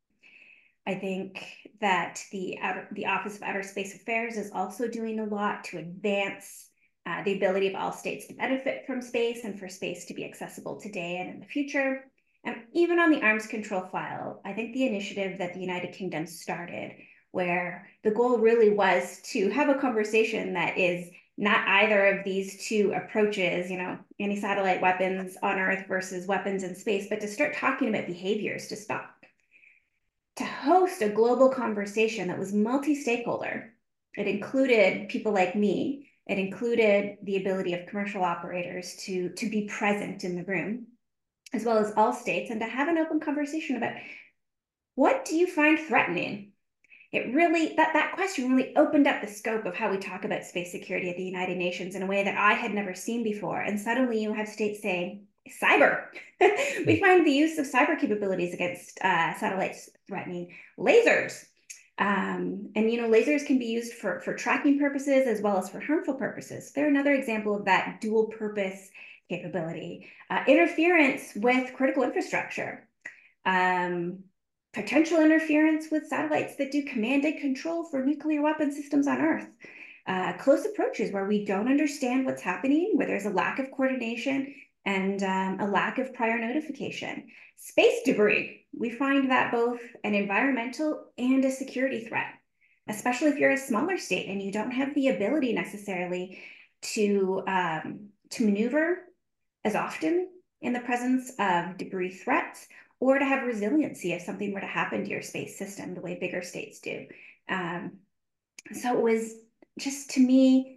I think that the, outer, the Office of Outer Space Affairs is also doing a lot to advance uh, the ability of all states to benefit from space and for space to be accessible today and in the future. And even on the arms control file, I think the initiative that the United Kingdom started, where the goal really was to have a conversation that is not either of these two approaches, you know, anti-satellite weapons on Earth versus weapons in space, but to start talking about behaviors to stop, to host a global conversation that was multi-stakeholder. It included people like me. It included the ability of commercial operators to, to be present in the room, as well as all states, and to have an open conversation about what do you find threatening? It really, that, that question really opened up the scope of how we talk about space security at the United Nations in a way that I had never seen before. And suddenly you have states saying, cyber. We find the use of cyber capabilities against uh, satellites threatening lasers. Um, and, you know, lasers can be used for, for tracking purposes as well as for harmful purposes. They're another example of that dual purpose capability. Uh, interference with critical infrastructure. Um, potential interference with satellites that do command and control for nuclear weapon systems on Earth. Uh, close approaches where we don't understand what's happening, where there's a lack of coordination and um, a lack of prior notification. Space debris, we find that both an environmental and a security threat, especially if you're a smaller state and you don't have the ability necessarily to, um, to maneuver as often in the presence of debris threats, or to have resiliency if something were to happen to your space system the way bigger states do. Um, so it was just, to me,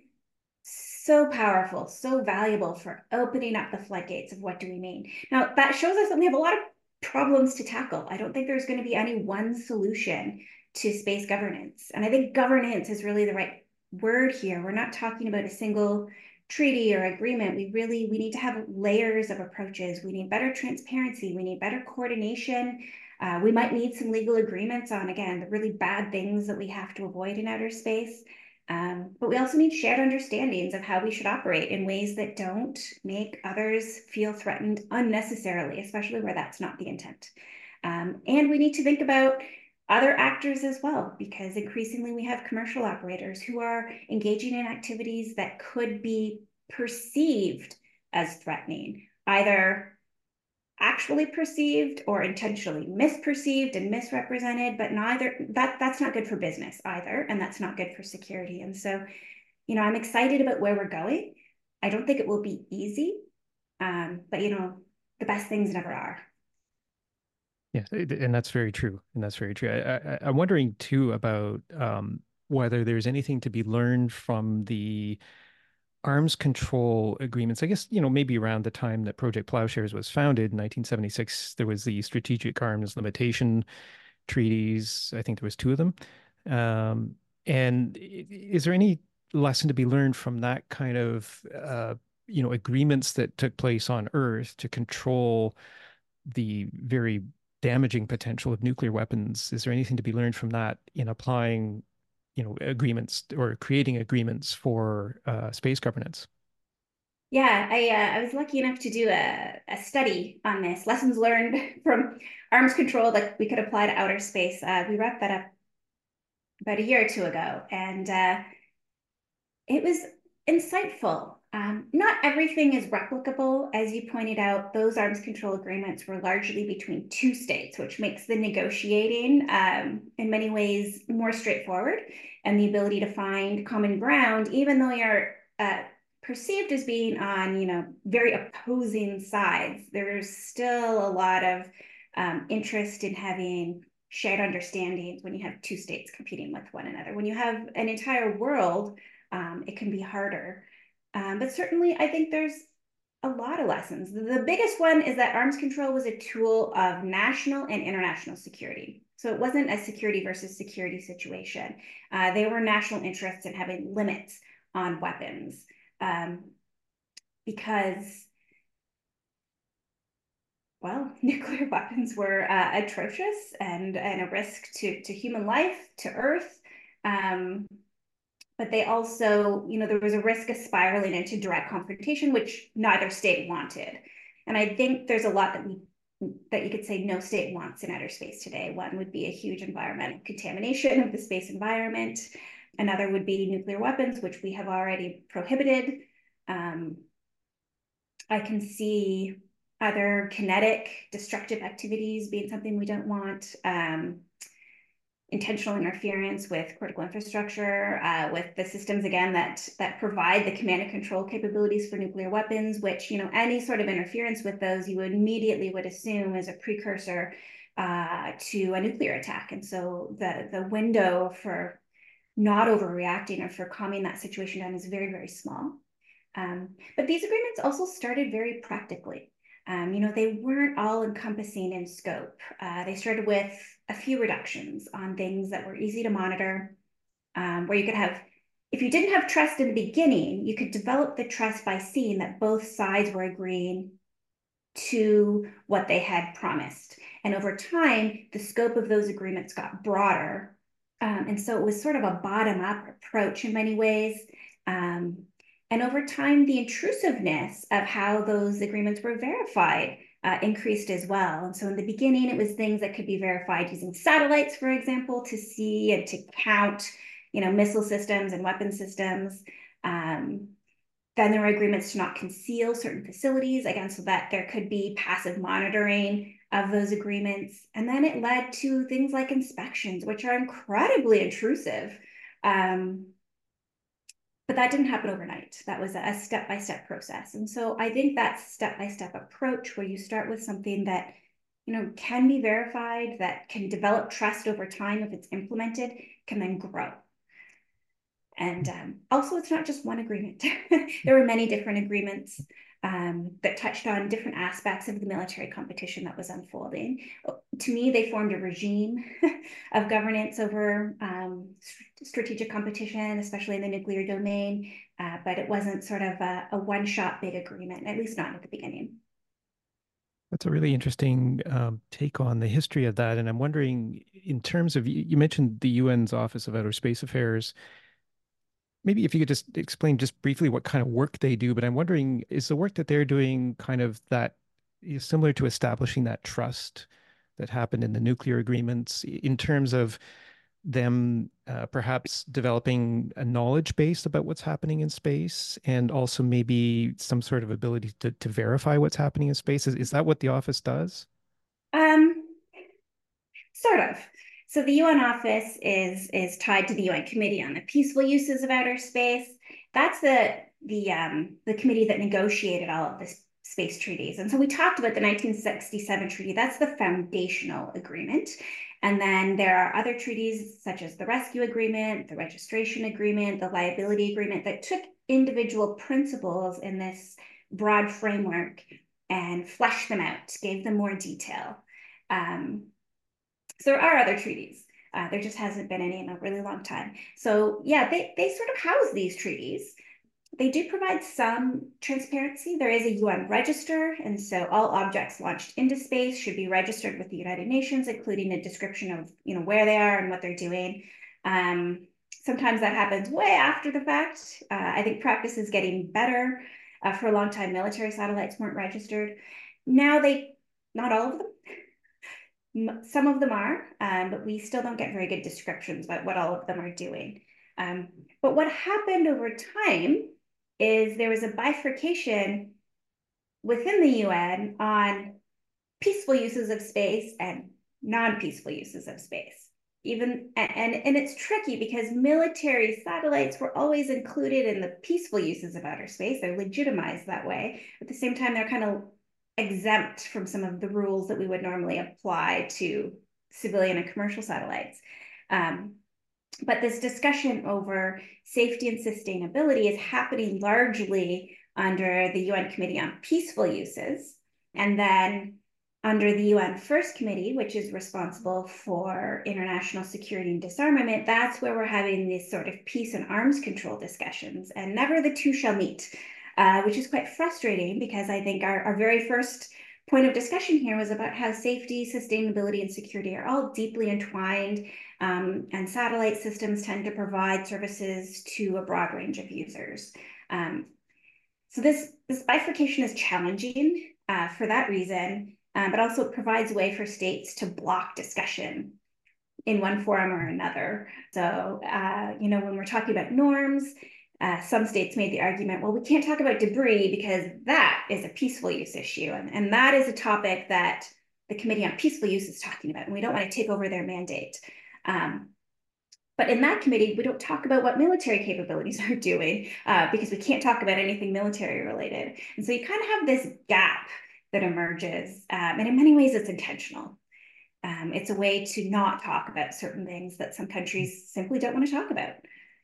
so powerful, so valuable for opening up the floodgates of what do we mean. Now, that shows us that we have a lot of problems to tackle. I don't think there's going to be any one solution to space governance. And I think governance is really the right word here. We're not talking about a single treaty or agreement. We really, we need to have layers of approaches. We need better transparency. We need better coordination. Uh, we might need some legal agreements on, again, the really bad things that we have to avoid in outer space. Um, but we also need shared understandings of how we should operate in ways that don't make others feel threatened unnecessarily, especially where that's not the intent. Um, and we need to think about other actors as well, because increasingly we have commercial operators who are engaging in activities that could be perceived as threatening, either actually perceived or intentionally misperceived and misrepresented, but neither that that's not good for business either, and that's not good for security. And so, you know, I'm excited about where we're going. I don't think it will be easy, um, but you know, the best things never are. Yeah, and that's very true. And that's very true. I, I, I'm wondering too about um, whether there's anything to be learned from the arms control agreements. I guess, you know, maybe around the time that Project Plowshares was founded in nineteen seventy-six, there was the Strategic Arms Limitation Treaties. I think there was two of them. Um, and is there any lesson to be learned from that kind of, uh, you know, agreements that took place on Earth to control the very damaging potential of nuclear weapons? Is there anything to be learned from that in applying, you know, agreements or creating agreements for uh, space governance? Yeah, I uh, I was lucky enough to do a, a study on this, lessons learned from arms control that we could apply to outer space. Uh, we wrapped that up about a year or two ago, and uh, it was insightful. Um, not everything is replicable. As you pointed out, those arms control agreements were largely between two states, which makes the negotiating um, in many ways more straightforward, and the ability to find common ground, even though you're uh, perceived as being on, you know, very opposing sides, there's still a lot of um, interest in having shared understandings when you have two states competing with one another. When you have an entire world, um, it can be harder. Um, but certainly, I think there's a lot of lessons. The biggest one is that arms control was a tool of national and international security. So it wasn't a security versus security situation. Uh, they were national interests in having limits on weapons, um, because, well, nuclear weapons were uh, atrocious and, and a risk to, to human life, to Earth. Um, but they also, you know, there was a risk of spiraling into direct confrontation, which neither state wanted. And I think there's a lot that we that you could say no state wants in outer space today. One would be a huge environmental contamination of the space environment. Another would be nuclear weapons, which we have already prohibited. Um, I can see other kinetic destructive activities being something we don't want. Um, intentional interference with critical infrastructure, uh, with the systems, again, that that provide the command and control capabilities for nuclear weapons, which, you know, any sort of interference with those you immediately would assume is a precursor uh, to a nuclear attack. And so the, the window for not overreacting or for calming that situation down is very, very small. Um, but these agreements also started very practically. Um, you know, they weren't all encompassing in scope. Uh, they started with a few reductions on things that were easy to monitor, um, where you could have, if you didn't have trust in the beginning, you could develop the trust by seeing that both sides were agreeing to what they had promised. And over time, the scope of those agreements got broader Um, and so it was sort of a bottom-up approach in many ways. Um, and over time, the intrusiveness of how those agreements were verified uh, increased as well. And so in the beginning, it was things that could be verified using satellites, for example, to see and to count, you know, missile systems and weapon systems. Um, then there were agreements to not conceal certain facilities, again, so that there could be passive monitoring of those agreements. And then it led to things like inspections, which are incredibly intrusive. Um, but that didn't happen overnight. That was a step-by-step process. And so I think that step-by-step approach where you start with something that, you know, can be verified, that can develop trust over time if it's implemented, can then grow. And um, also, it's not just one agreement. There were many different agreements um, that touched on different aspects of the military competition that was unfolding. To me, they formed a regime of governance over um, strategic competition, especially in the nuclear domain, uh, but it wasn't sort of a, a one-shot big agreement, at least not at the beginning. That's a really interesting um, take on the history of that. And I'm wondering, in terms of, you you mentioned the U N's Office of Outer Space Affairs. Maybe if you could just explain just briefly what kind of work they do, but I'm wondering, is the work that they're doing kind of that is similar to establishing that trust that happened in the nuclear agreements in terms of them uh, perhaps developing a knowledge base about what's happening in space and also maybe some sort of ability to, to verify what's happening in space? Is, is that what the office does? Um, Sort of. So the U N office is is tied to the U N Committee on the Peaceful Uses of Outer Space. That's the the um, the committee that negotiated all of the space treaties. And so we talked about the nineteen sixty-seven treaty. That's the foundational agreement. And then there are other treaties such as the Rescue Agreement, the Registration Agreement, the Liability Agreement that took individual principles in this broad framework and fleshed them out, gave them more detail. Um, so there are other treaties. Uh, there just hasn't been any in a really long time. So yeah, they, they sort of house these treaties. They do provide some transparency. There is a U N register, and so all objects launched into space should be registered with the United Nations, including a description of, you know, where they are and what they're doing. Um, sometimes that happens way after the fact. Uh, I think practice is getting better. Uh, for a long time, military satellites weren't registered. Now they, not all of them, some of them are, um, but we still don't get very good descriptions about what all of them are doing. Um, but what happened over time is there was a bifurcation within the U N on peaceful uses of space and non-peaceful uses of space. Even and, and it's tricky because military satellites were always included in the peaceful uses of outer space. They're legitimized that way. At the same time, they're kind of exempt from some of the rules that we would normally apply to civilian and commercial satellites. Um, but this discussion over safety and sustainability is happening largely under the U N Committee on Peaceful Uses. And then under the U N First Committee, which is responsible for international security and disarmament, that's where we're having these sort of peace and arms control discussions, and never the two shall meet. Uh, which is quite frustrating because I think our, our very first point of discussion here was about how safety, sustainability, and security are all deeply entwined, um, and satellite systems tend to provide services to a broad range of users. Um, so this, this bifurcation is challenging uh, for that reason, um, but also it provides a way for states to block discussion in one forum or another. So, uh, you know, when we're talking about norms, Uh, some states made the argument, well, we can't talk about debris because that is a peaceful use issue. And, and that is a topic that the Committee on Peaceful Use is talking about, and we don't want to take over their mandate. Um, but in that committee, we don't talk about what military capabilities are doing uh, because we can't talk about anything military related. And so you kind of have this gap that emerges. Um, and in many ways, it's intentional. Um, it's a way to not talk about certain things that some countries simply don't want to talk about.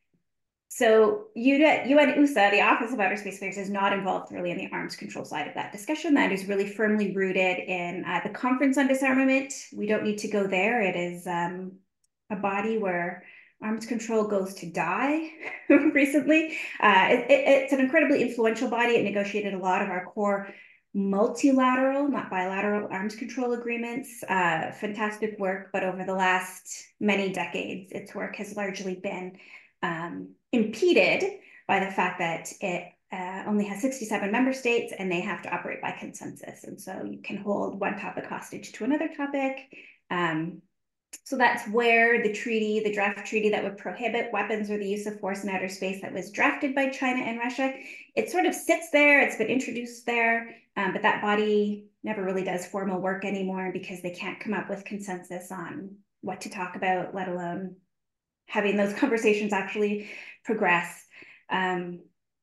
So U N U S A, the Office of Outer Space Affairs, is not involved really in the arms control side of that discussion. That is really firmly rooted in uh, the Conference on Disarmament. We don't need to go there. It is um, a body where arms control goes to die recently. Uh, it, it, it's an incredibly influential body. It negotiated a lot of our core multilateral, not bilateral arms control agreements. Uh, fantastic work, but over the last many decades, its work has largely been um, impeded by the fact that it uh, only has sixty-seven member states and they have to operate by consensus. And so you can hold one topic hostage to another topic. Um, So that's where the treaty, the draft treaty that would prohibit weapons or the use of force in outer space that was drafted by China and Russia, it sort of sits there, it's been introduced there, um, but that body never really does formal work anymore because they can't come up with consensus on what to talk about, let alone having those conversations actually progress. Um,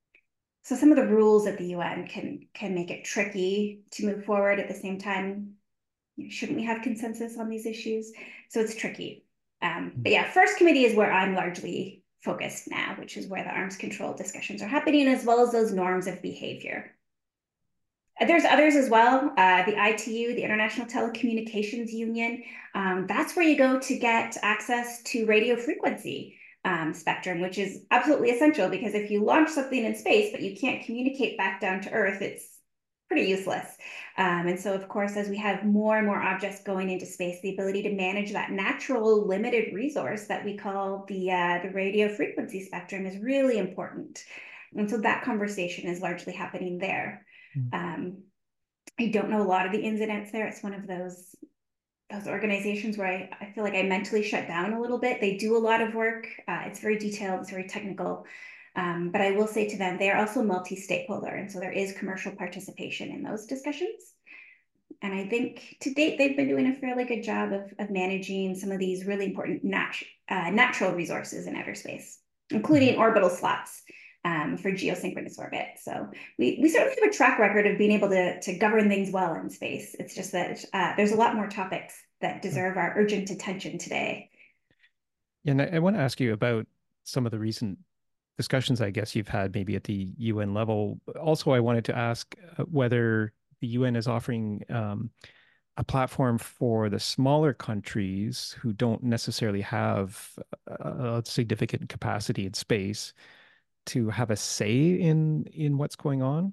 so some of the rules at the U N can, can make it tricky to move forward. At the same time, shouldn't we have consensus on these issues? So it's tricky. Um, but yeah, first committee is where I'm largely focused now, which is where the arms control discussions are happening, as well as those norms of behavior. There's others as well. Uh, the I T U, the International Telecommunications Union, um, that's where you go to get access to radio frequency um, spectrum, which is absolutely essential because if you launch something in space, but you can't communicate back down to Earth, it's pretty useless. Um, and so, of course, as we have more and more objects going into space, the ability to manage that natural limited resource that we call the, uh, the radio frequency spectrum is really important. And so that conversation is largely happening there. Mm. Um, I don't know a lot of the ins and outs there. It's one of those those organizations where I, I feel like I mentally shut down a little bit. They do a lot of work. Uh, it's very detailed, it's very technical. Um, but I will say to them, they are also multi-stakeholder. And so there is commercial participation in those discussions. And I think to date, they've been doing a fairly good job of, of managing some of these really important nat uh, natural resources in outer space, including mm-hmm. orbital slots um, for geosynchronous orbit. So we, we certainly have a track record of being able to, to govern things well in space. It's just that uh, there's a lot more topics that deserve our urgent attention today. Yeah, and I, I want to ask you about some of the recent discussions I guess you've had maybe at the U N level. Also, I wanted to ask whether the U N is offering um, a platform for the smaller countries who don't necessarily have a significant capacity in space to have a say in in what's going on.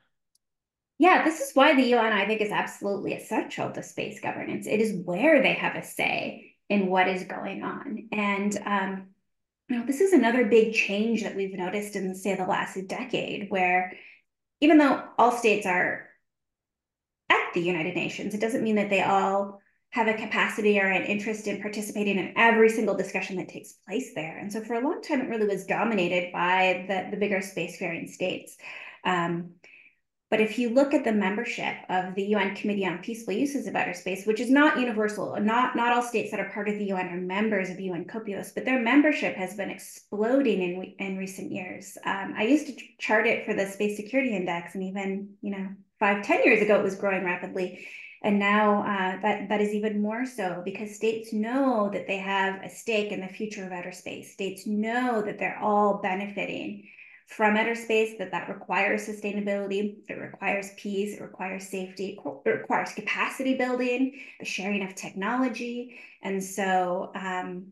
Yeah, this is why the U N, I think, is absolutely essential to space governance. It is where they have a say in what is going on. And um, you know, this is another big change that we've noticed in, say, the last decade, where even though all states are at the United Nations, it doesn't mean that they all have a capacity or an interest in participating in every single discussion that takes place there. And so for a long time, it really was dominated by the, the bigger spacefaring states. Um, But if you look at the membership of the U N Committee on Peaceful Uses of Outer Space, which is not universal, not, not all states that are part of the U N are members of U N COPIUOS, but their membership has been exploding in, in recent years. Um, I used to chart it for the Space Security Index, and even, you know, five, ten years ago, it was growing rapidly. And now uh, that, that is even more so because states know that they have a stake in the future of outer space. States know that they're all benefiting from outer space, that that requires sustainability, it requires peace, it requires safety, it requires capacity building, the sharing of technology. And so um,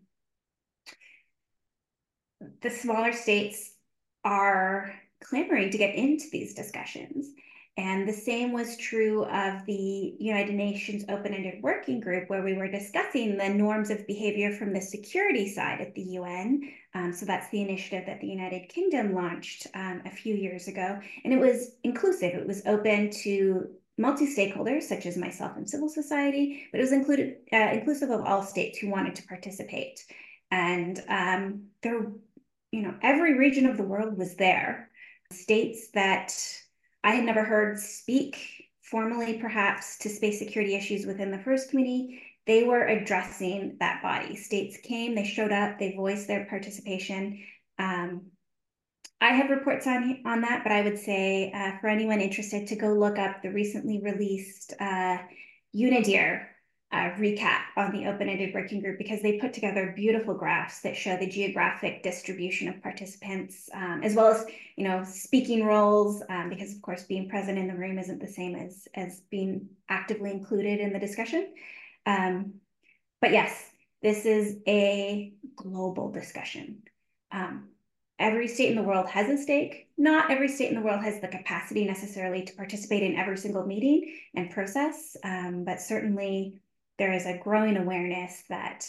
the smaller states are clamoring to get into these discussions. And the same was true of the United Nations Open-Ended Working Group, where we were discussing the norms of behavior from the security side at the U N. Um, so that's the initiative that the United Kingdom launched um, a few years ago. And it was inclusive. It was open to multi-stakeholders, such as myself and civil society, but it was included, uh, inclusive of all states who wanted to participate. And um, there, you know, every region of the world was there. States that I had never heard speak formally, perhaps, to space security issues within the first committee, they were addressing that body. States came, they showed up, they voiced their participation. Um, I have reports on, on that, but I would say uh, for anyone interested to go look up the recently released uh, UNIDIR uh, recap on the Open-Ended Working Group, because they put together beautiful graphs that show the geographic distribution of participants, um, as well as, you know, speaking roles, um, because of course being present in the room isn't the same as, as being actively included in the discussion. Um, but yes, this is a global discussion. Um, every state in the world has a stake. Not every state in the world has the capacity necessarily to participate in every single meeting and process, um, but certainly there is a growing awareness that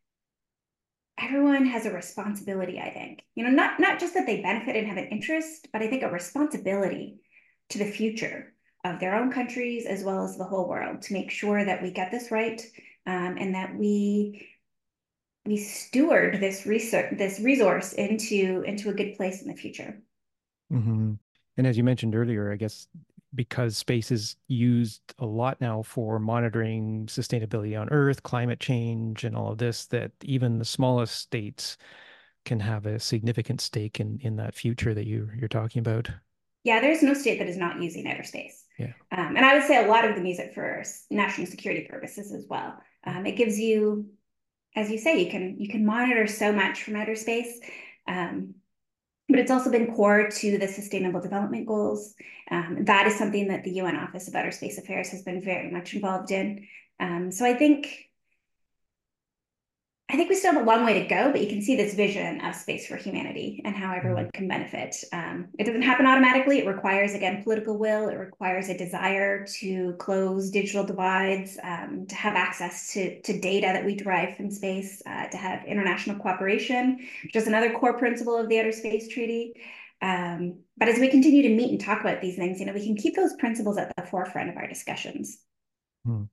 everyone has a responsibility, I think. You know, not, not just that they benefit and have an interest, but I think a responsibility to the future of their own countries as well as the whole world to make sure that we get this right, um, and that we we steward this research this resource into into a good place in the future. Hmm. And as you mentioned earlier, I guess because space is used a lot now for monitoring sustainability on Earth, climate change, and all of this, that even the smallest states can have a significant stake in in that future that you you're talking about. Yeah, there's no state that is not using outer space. Yeah. Um, and I would say a lot of them use it for national security purposes as well. Um, it gives you, as you say, you can you can monitor so much from outer space. Um, but it's also been core to the Sustainable Development Goals. Um, that is something that the U N Office of Outer Space Affairs has been very much involved in. Um, so I think I think we still have a long way to go, but you can see this vision of space for humanity and how everyone can benefit. Um, it doesn't happen automatically. It requires, again, political will. It requires a desire to close digital divides, um, to have access to, to data that we derive from space, uh, to have international cooperation, which is another core principle of the Outer Space Treaty. Um, but as we continue to meet and talk about these things, you know, we can keep those principles at the forefront of our discussions. Hmm.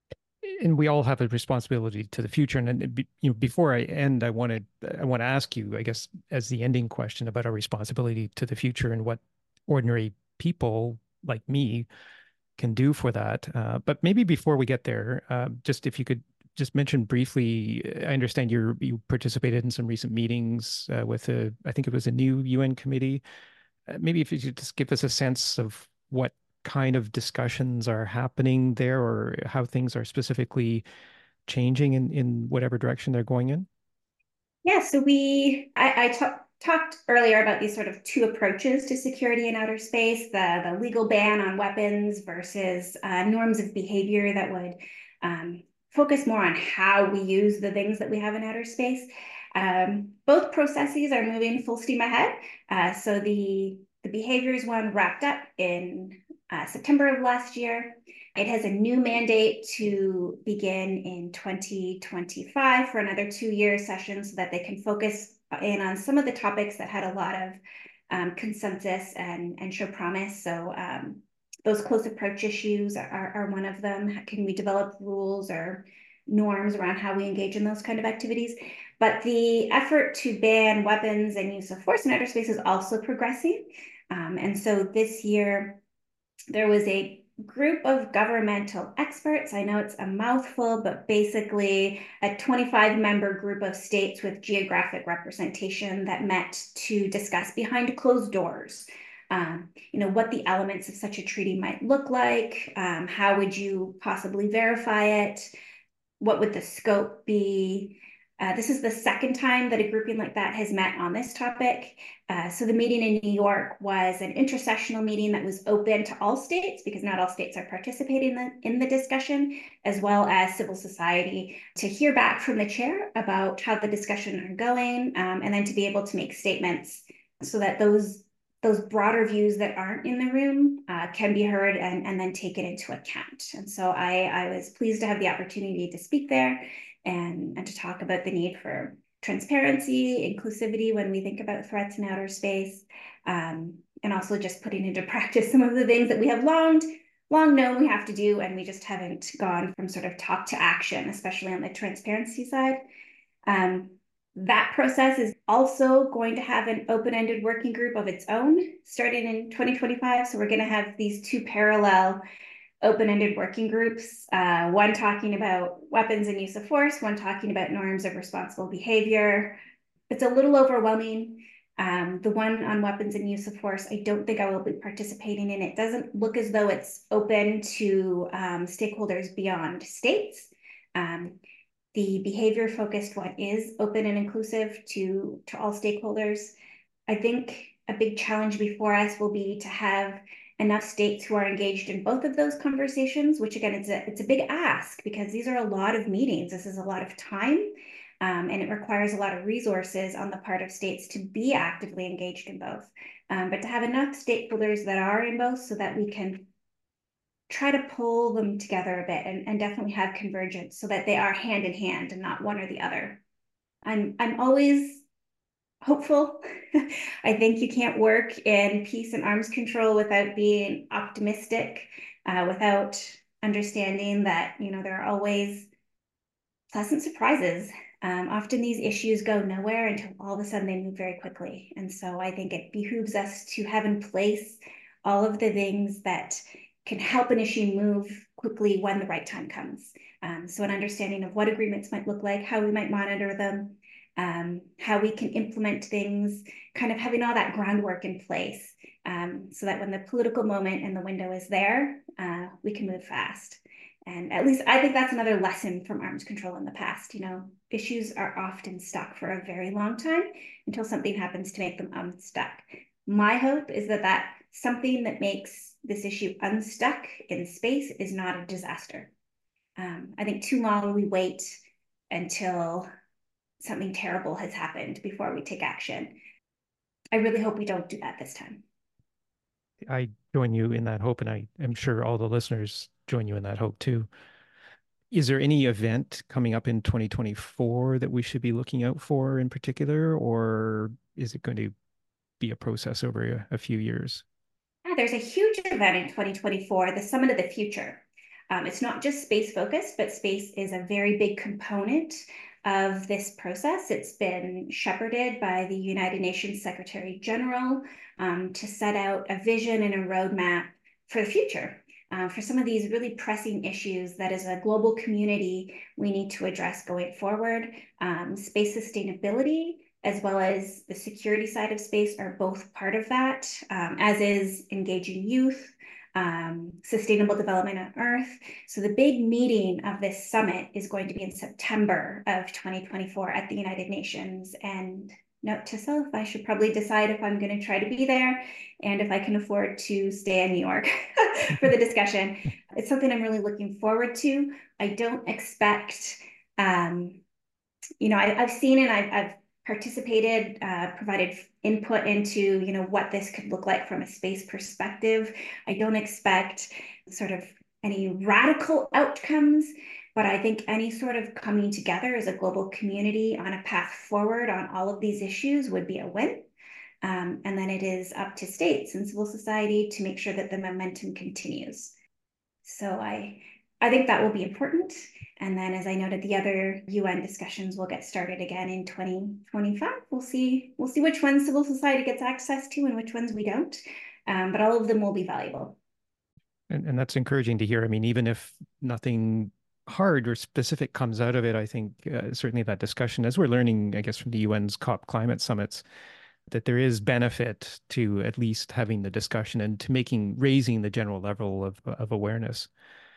And we all have a responsibility to the future. And then, you know, before I end, I wanted I want to ask you, I guess, as the ending question about our responsibility to the future and what ordinary people like me can do for that. Uh, but maybe before we get there, uh, just if you could just mention briefly, I understand you you participated in some recent meetings uh, with a, I think it was a new U N committee. Uh, maybe if you could just give us a sense of what kind of discussions are happening there or how things are specifically changing in, in whatever direction they're going in. Yeah, so we, I, I talk, talked earlier about these sort of two approaches to security in outer space, the, the legal ban on weapons versus uh, norms of behavior that would um, focus more on how we use the things that we have in outer space. Um, both processes are moving full steam ahead. Uh, so the, the behaviors one wrapped up in uh, September of last year. It has a new mandate to begin in twenty twenty-five for another two-year session so that they can focus in on some of the topics that had a lot of um, consensus and, and show promise. So um, those close approach issues are, are one of them. Can we develop rules or norms around how we engage in those kind of activities? But the effort to ban weapons and use of force in outer space is also progressing. Um, and so this year, there was a group of governmental experts. I know it's a mouthful, but basically a twenty-five member group of states with geographic representation that met to discuss behind closed doors, um, you know, what the elements of such a treaty might look like, um, how would you possibly verify it, what would the scope be? Uh, this is the second time that a grouping like that has met on this topic. Uh, so the meeting in New York was an intersessional meeting that was open to all states because not all states are participating in the, in the discussion, as well as civil society, to hear back from the chair about how the discussion are going, um, and then to be able to make statements so that those those broader views that aren't in the room uh, can be heard and, and then taken into account. And so I, I was pleased to have the opportunity to speak there and, and to talk about the need for transparency, inclusivity when we think about threats in outer space, um, and also just putting into practice some of the things that we have long, long known we have to do, and we just haven't gone from sort of talk to action, especially on the transparency side. Um, that process is also going to have an open-ended working group of its own starting in twenty twenty-five. So we're going to have these two parallel open-ended working groups, uh, one talking about weapons and use of force, one talking about norms of responsible behavior. It's a little overwhelming. Um, the one on weapons and use of force, I don't think I will be participating in. It doesn't look as though it's open to um, stakeholders beyond states. Um, the behavior focused one is open and inclusive to, to all stakeholders. I think a big challenge before us will be to have enough states who are engaged in both of those conversations, which again, it's a, it's a big ask because these are a lot of meetings. This is a lot of time. Um, and it requires a lot of resources on the part of states to be actively engaged in both. Um, but to have enough stakeholders that are in both so that we can try to pull them together a bit and, and definitely have convergence so that they are hand in hand and not one or the other. I'm I'm always hopeful. I think you can't work in peace and arms control without being optimistic, uh, without understanding that, you know, there are always pleasant surprises. Um, often these issues go nowhere until all of a sudden they move very quickly. And so I think it behooves us to have in place all of the things that can help an issue move quickly when the right time comes. Um, so an understanding of what agreements might look like, how we might monitor them, um, how we can implement things, kind of having all that groundwork in place, um, so that when the political moment and the window is there, uh, we can move fast. And at least I think that's another lesson from arms control in the past. You know, issues are often stuck for a very long time until something happens to make them unstuck. My hope is that that something that makes this issue unstuck in space is not a disaster. Um, I think too long we wait until something terrible has happened before we take action. I really hope we don't do that this time. I join you in that hope, and I am sure all the listeners join you in that hope too. Is there any event coming up in twenty twenty-four that we should be looking out for in particular, or is it going to be a process over a, a few years? Yeah, there's a huge event in twenty twenty-four, the Summit of the Future. Um, it's not just space focused, but space is a very big component of this process. It's been shepherded by the United Nations Secretary General um, to set out a vision and a roadmap for the future. Uh, for some of these really pressing issues that as a global community we need to address going forward. Um, space sustainability as well as the security side of space are both part of that, um, as is engaging youth, um, sustainable development on Earth. So the big meeting of this summit is going to be in September of twenty twenty-four at the United Nations. And note to self, I should probably decide if I'm going to try to be there and if I can afford to stay in New York for the discussion. It's something I'm really looking forward to. I don't expect, um, you know, I, I've seen it, I've, I've participated, uh, provided input into, you know, what this could look like from a space perspective. I don't expect sort of any radical outcomes, but I think any sort of coming together as a global community on a path forward on all of these issues would be a win. Um, and then it is up to states and civil society to make sure that the momentum continues. So I, I think that will be important. And then, as I noted, the other U N discussions will get started again in twenty twenty-five. We'll see. We'll see which ones civil society gets access to and which ones we don't. Um, but all of them will be valuable. And, and that's encouraging to hear. I mean, even if nothing hard or specific comes out of it, I think uh, certainly that discussion, as we're learning, I guess, from the U N's COP climate summits, that there is benefit to at least having the discussion and to making raising the general level of of awareness.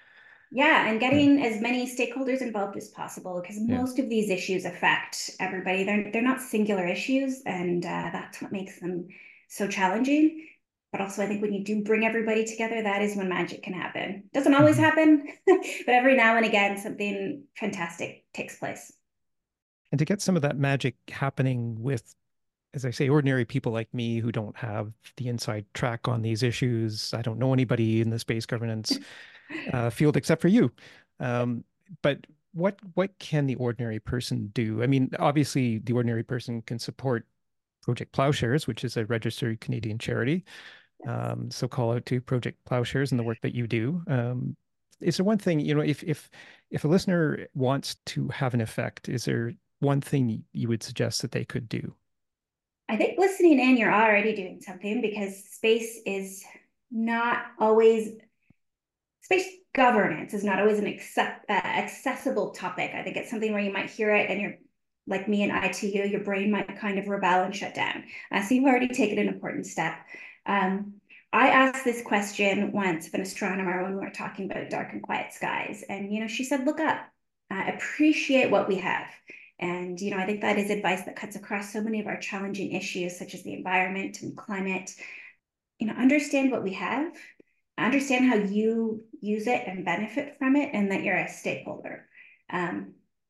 Yeah, and Yeah, getting as many stakeholders involved as possible because yeah. most of these issues affect everybody. They're they're not singular issues, and uh, that's what makes them so challenging. But also, I think when you do bring everybody together, that is when magic can happen. Doesn't always Mhm. happen, but every now and again, something fantastic takes place. And to get some of that magic happening with, as I say, ordinary people like me who don't have the inside track on these issues. I don't know anybody in the space governance uh, field except for you. Um, but what what can the ordinary person do? I mean, obviously, the ordinary person can support Project Plowshares, which is a registered Canadian charity. Um, so call out to Project Plowshares and the work that you do. Um, is there one thing, you know, if if if a listener wants to have an effect, is there one thing you would suggest that they could do? I think listening in, you're already doing something because space is not always space governance is not always an accept, uh, accessible topic. I think it's something where you might hear it and you're like me in I T U, your brain might kind of rebel and shut down. Uh, so you've already taken an important step. Um, I asked this question once of an astronomer when we were talking about dark and quiet skies. And, you know, she said, look up, uh, appreciate what we have. And, you know, I think that is advice that cuts across so many of our challenging issues, such as the environment and climate. You know, understand what we have, understand how you use it and benefit from it, and that you're a stakeholder. Um,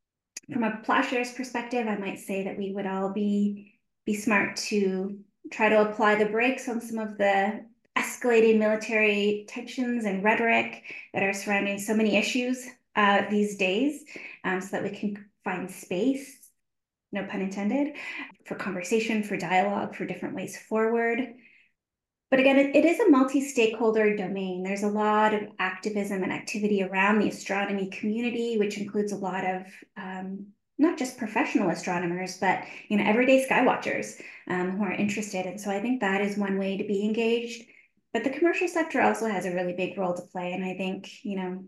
from a Plowshares perspective, I might say that we would all be be smart to try to apply the brakes on some of the escalating military tensions and rhetoric that are surrounding so many issues uh, these days, um, so that we can find space, no pun intended, for conversation, for dialogue, for different ways forward. But again, it, it is a multi-stakeholder domain. There's a lot of activism and activity around the astronomy community, which includes a lot of um, not just professional astronomers, but you know, everyday sky watchers um, who are interested. And so I think that is one way to be engaged. But the commercial sector also has a really big role to play. And I think, you know,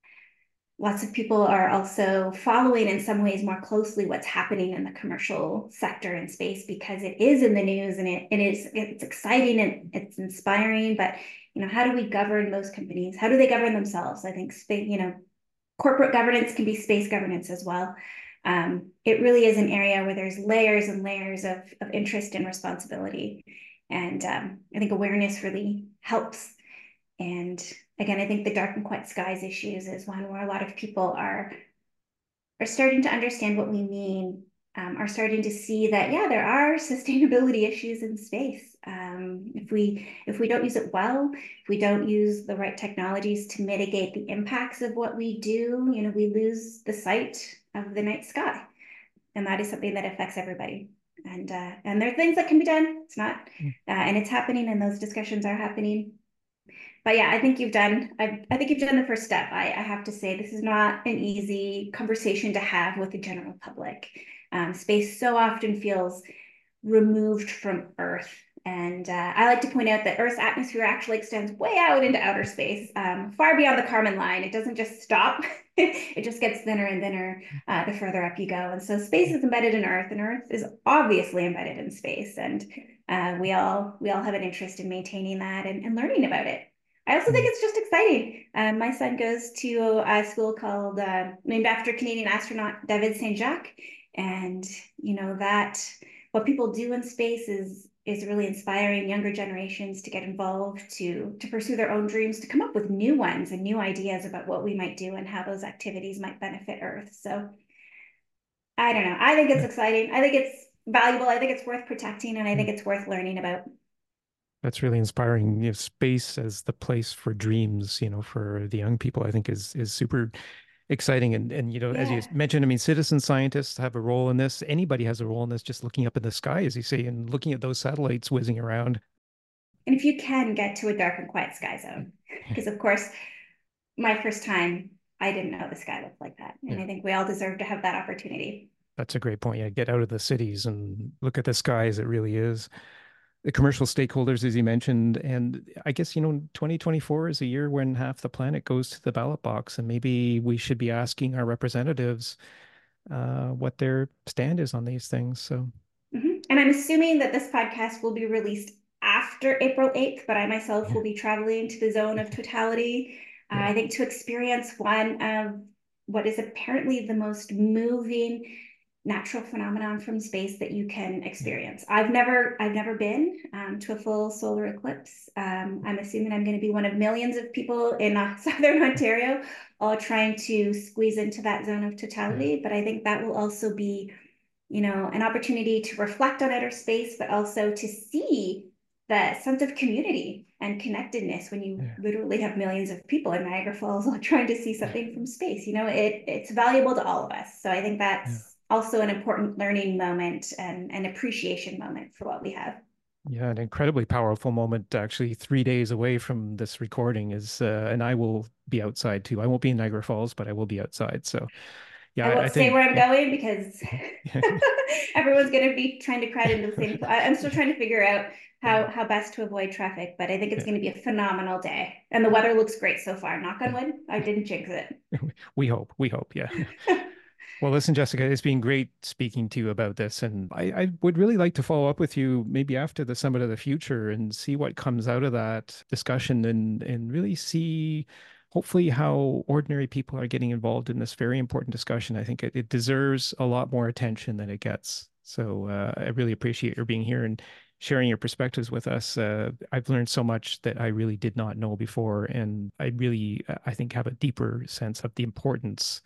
lots of people are also following in some ways more closely what's happening in the commercial sector in space, because it is in the news and it, it is it's exciting and it's inspiring. But you know, how do we govern those companies? How do they govern themselves? I think space, you know, corporate governance can be space governance as well. Um, it really is an area where there's layers and layers of, of interest and responsibility. And um, I think awareness really helps. And again, I think the dark and quiet skies issues is one where a lot of people are are starting to understand what we mean, um, are starting to see that, yeah, there are sustainability issues in space. Um, if we if we don't use it well, if we don't use the right technologies to mitigate the impacts of what we do, you know, we lose the sight of the night sky, and that is something that affects everybody. And uh, and there are things that can be done. It's not, uh, and it's happening, and those discussions are happening. But yeah, I think you've done, I, I think you've done the first step. I, I have to say, this is not an easy conversation to have with the general public. Um, space so often feels removed from Earth. And uh, I like to point out that Earth's atmosphere actually extends way out into outer space, um, far beyond the Kármán line. It doesn't just stop. It just gets thinner and thinner uh, the further up you go. And so space is embedded in Earth, and Earth is obviously embedded in space. And uh, we all we all have an interest in maintaining that and, and learning about it. I also think it's just exciting. Um, my son goes to a school called uh, named after Canadian astronaut David Saint Jacques, and you know that what people do in space is is really inspiring younger generations to get involved, to to pursue their own dreams, to come up with new ones and new ideas about what we might do and how those activities might benefit Earth. So I don't know. I think it's exciting. I think it's valuable. I think it's worth protecting, and I think it's worth learning about. That's really inspiring. You know, space as the place for dreams, you know, for the young people, I think is is super exciting. And and you know, as you Yeah. mentioned, I mean, citizen scientists have a role in this. Anybody has a role in this, just looking up in the sky, as you say, and looking at those satellites whizzing around. And if you can get to a dark and quiet sky zone, because of course, my first time, I didn't know the sky looked like that. And Yeah, I think we all deserve to have that opportunity. that's a great point. Yeah, get out of the cities and look at the sky as it really is. The commercial stakeholders, as you mentioned, and I guess, you know, twenty twenty-four is a year when half the planet goes to the ballot box, and maybe we should be asking our representatives uh, what their stand is on these things. So, Mm-hmm. And I'm assuming that this podcast will be released after April eighth, but I myself will yeah, be traveling to the zone of totality. Uh, yeah, I think to experience one of what is apparently the most moving natural phenomenon from space that you can yeah, experience. I've never, I've never been um, to a full solar eclipse. Um, I'm assuming I'm going to be one of millions of people in uh, Southern Ontario, all trying to squeeze into that zone of yeah, totality. But I think that will also be, you know, an opportunity to reflect on outer space, but also to see the sense of community and connectedness when you yeah, literally have millions of people in Niagara Falls all trying to see something from space. You know, it it's valuable to all of us. So I think yeah. that's also an important learning moment and an appreciation moment for what we have. Yeah, an incredibly powerful moment. Actually, three days away from this recording is, uh, and I will be outside too. I won't be in Niagara Falls, but I will be outside. So, yeah, I I, won't I say think, where I'm yeah, going because yeah, everyone's going to be trying to crowd into the same. I'm still trying to figure out yeah, how how best to avoid traffic, but I think it's yeah, going to be a phenomenal day, and the weather looks great so far. Knock on yeah. wood, I didn't jinx it. We hope, we hope, yeah. Well, listen, Jessica, it's been great speaking to you about this, and I, I would really like to follow up with you maybe after the Summit of the Future and see what comes out of that discussion, and and really see hopefully how ordinary people are getting involved in this very important discussion. I think it, it deserves a lot more attention than it gets. So uh, I really appreciate your being here and sharing your perspectives with us. Uh, I've learned so much that I really did not know before, and I really, I think, have a deeper sense of the importance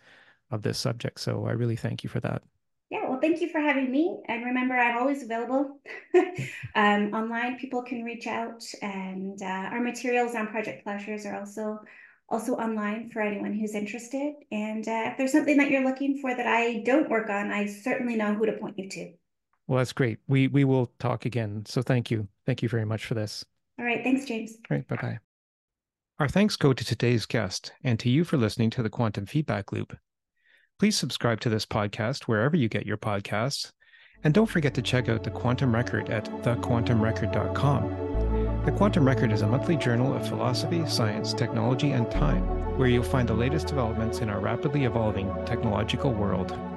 of this subject. So I really thank you for that. Yeah, well, thank you for having me. And remember, I'm always available um, online. People can reach out, and uh, our materials on Project Plowshares are also also online for anyone who's interested. And uh, if there's something that you're looking for that I don't work on, I certainly know who to point you to. Well, that's great. We we will talk again. So thank you. Thank you very much for this. All right, thanks, James. All right, bye-bye. Our thanks go to today's guest and to you for listening to the Quantum Feedback Loop. Please subscribe to this podcast wherever you get your podcasts, and don't forget to check out the Quantum Record at the quantum record dot com. The Quantum Record is a monthly journal of philosophy, science, technology, and time, where you'll find the latest developments in our rapidly evolving technological world.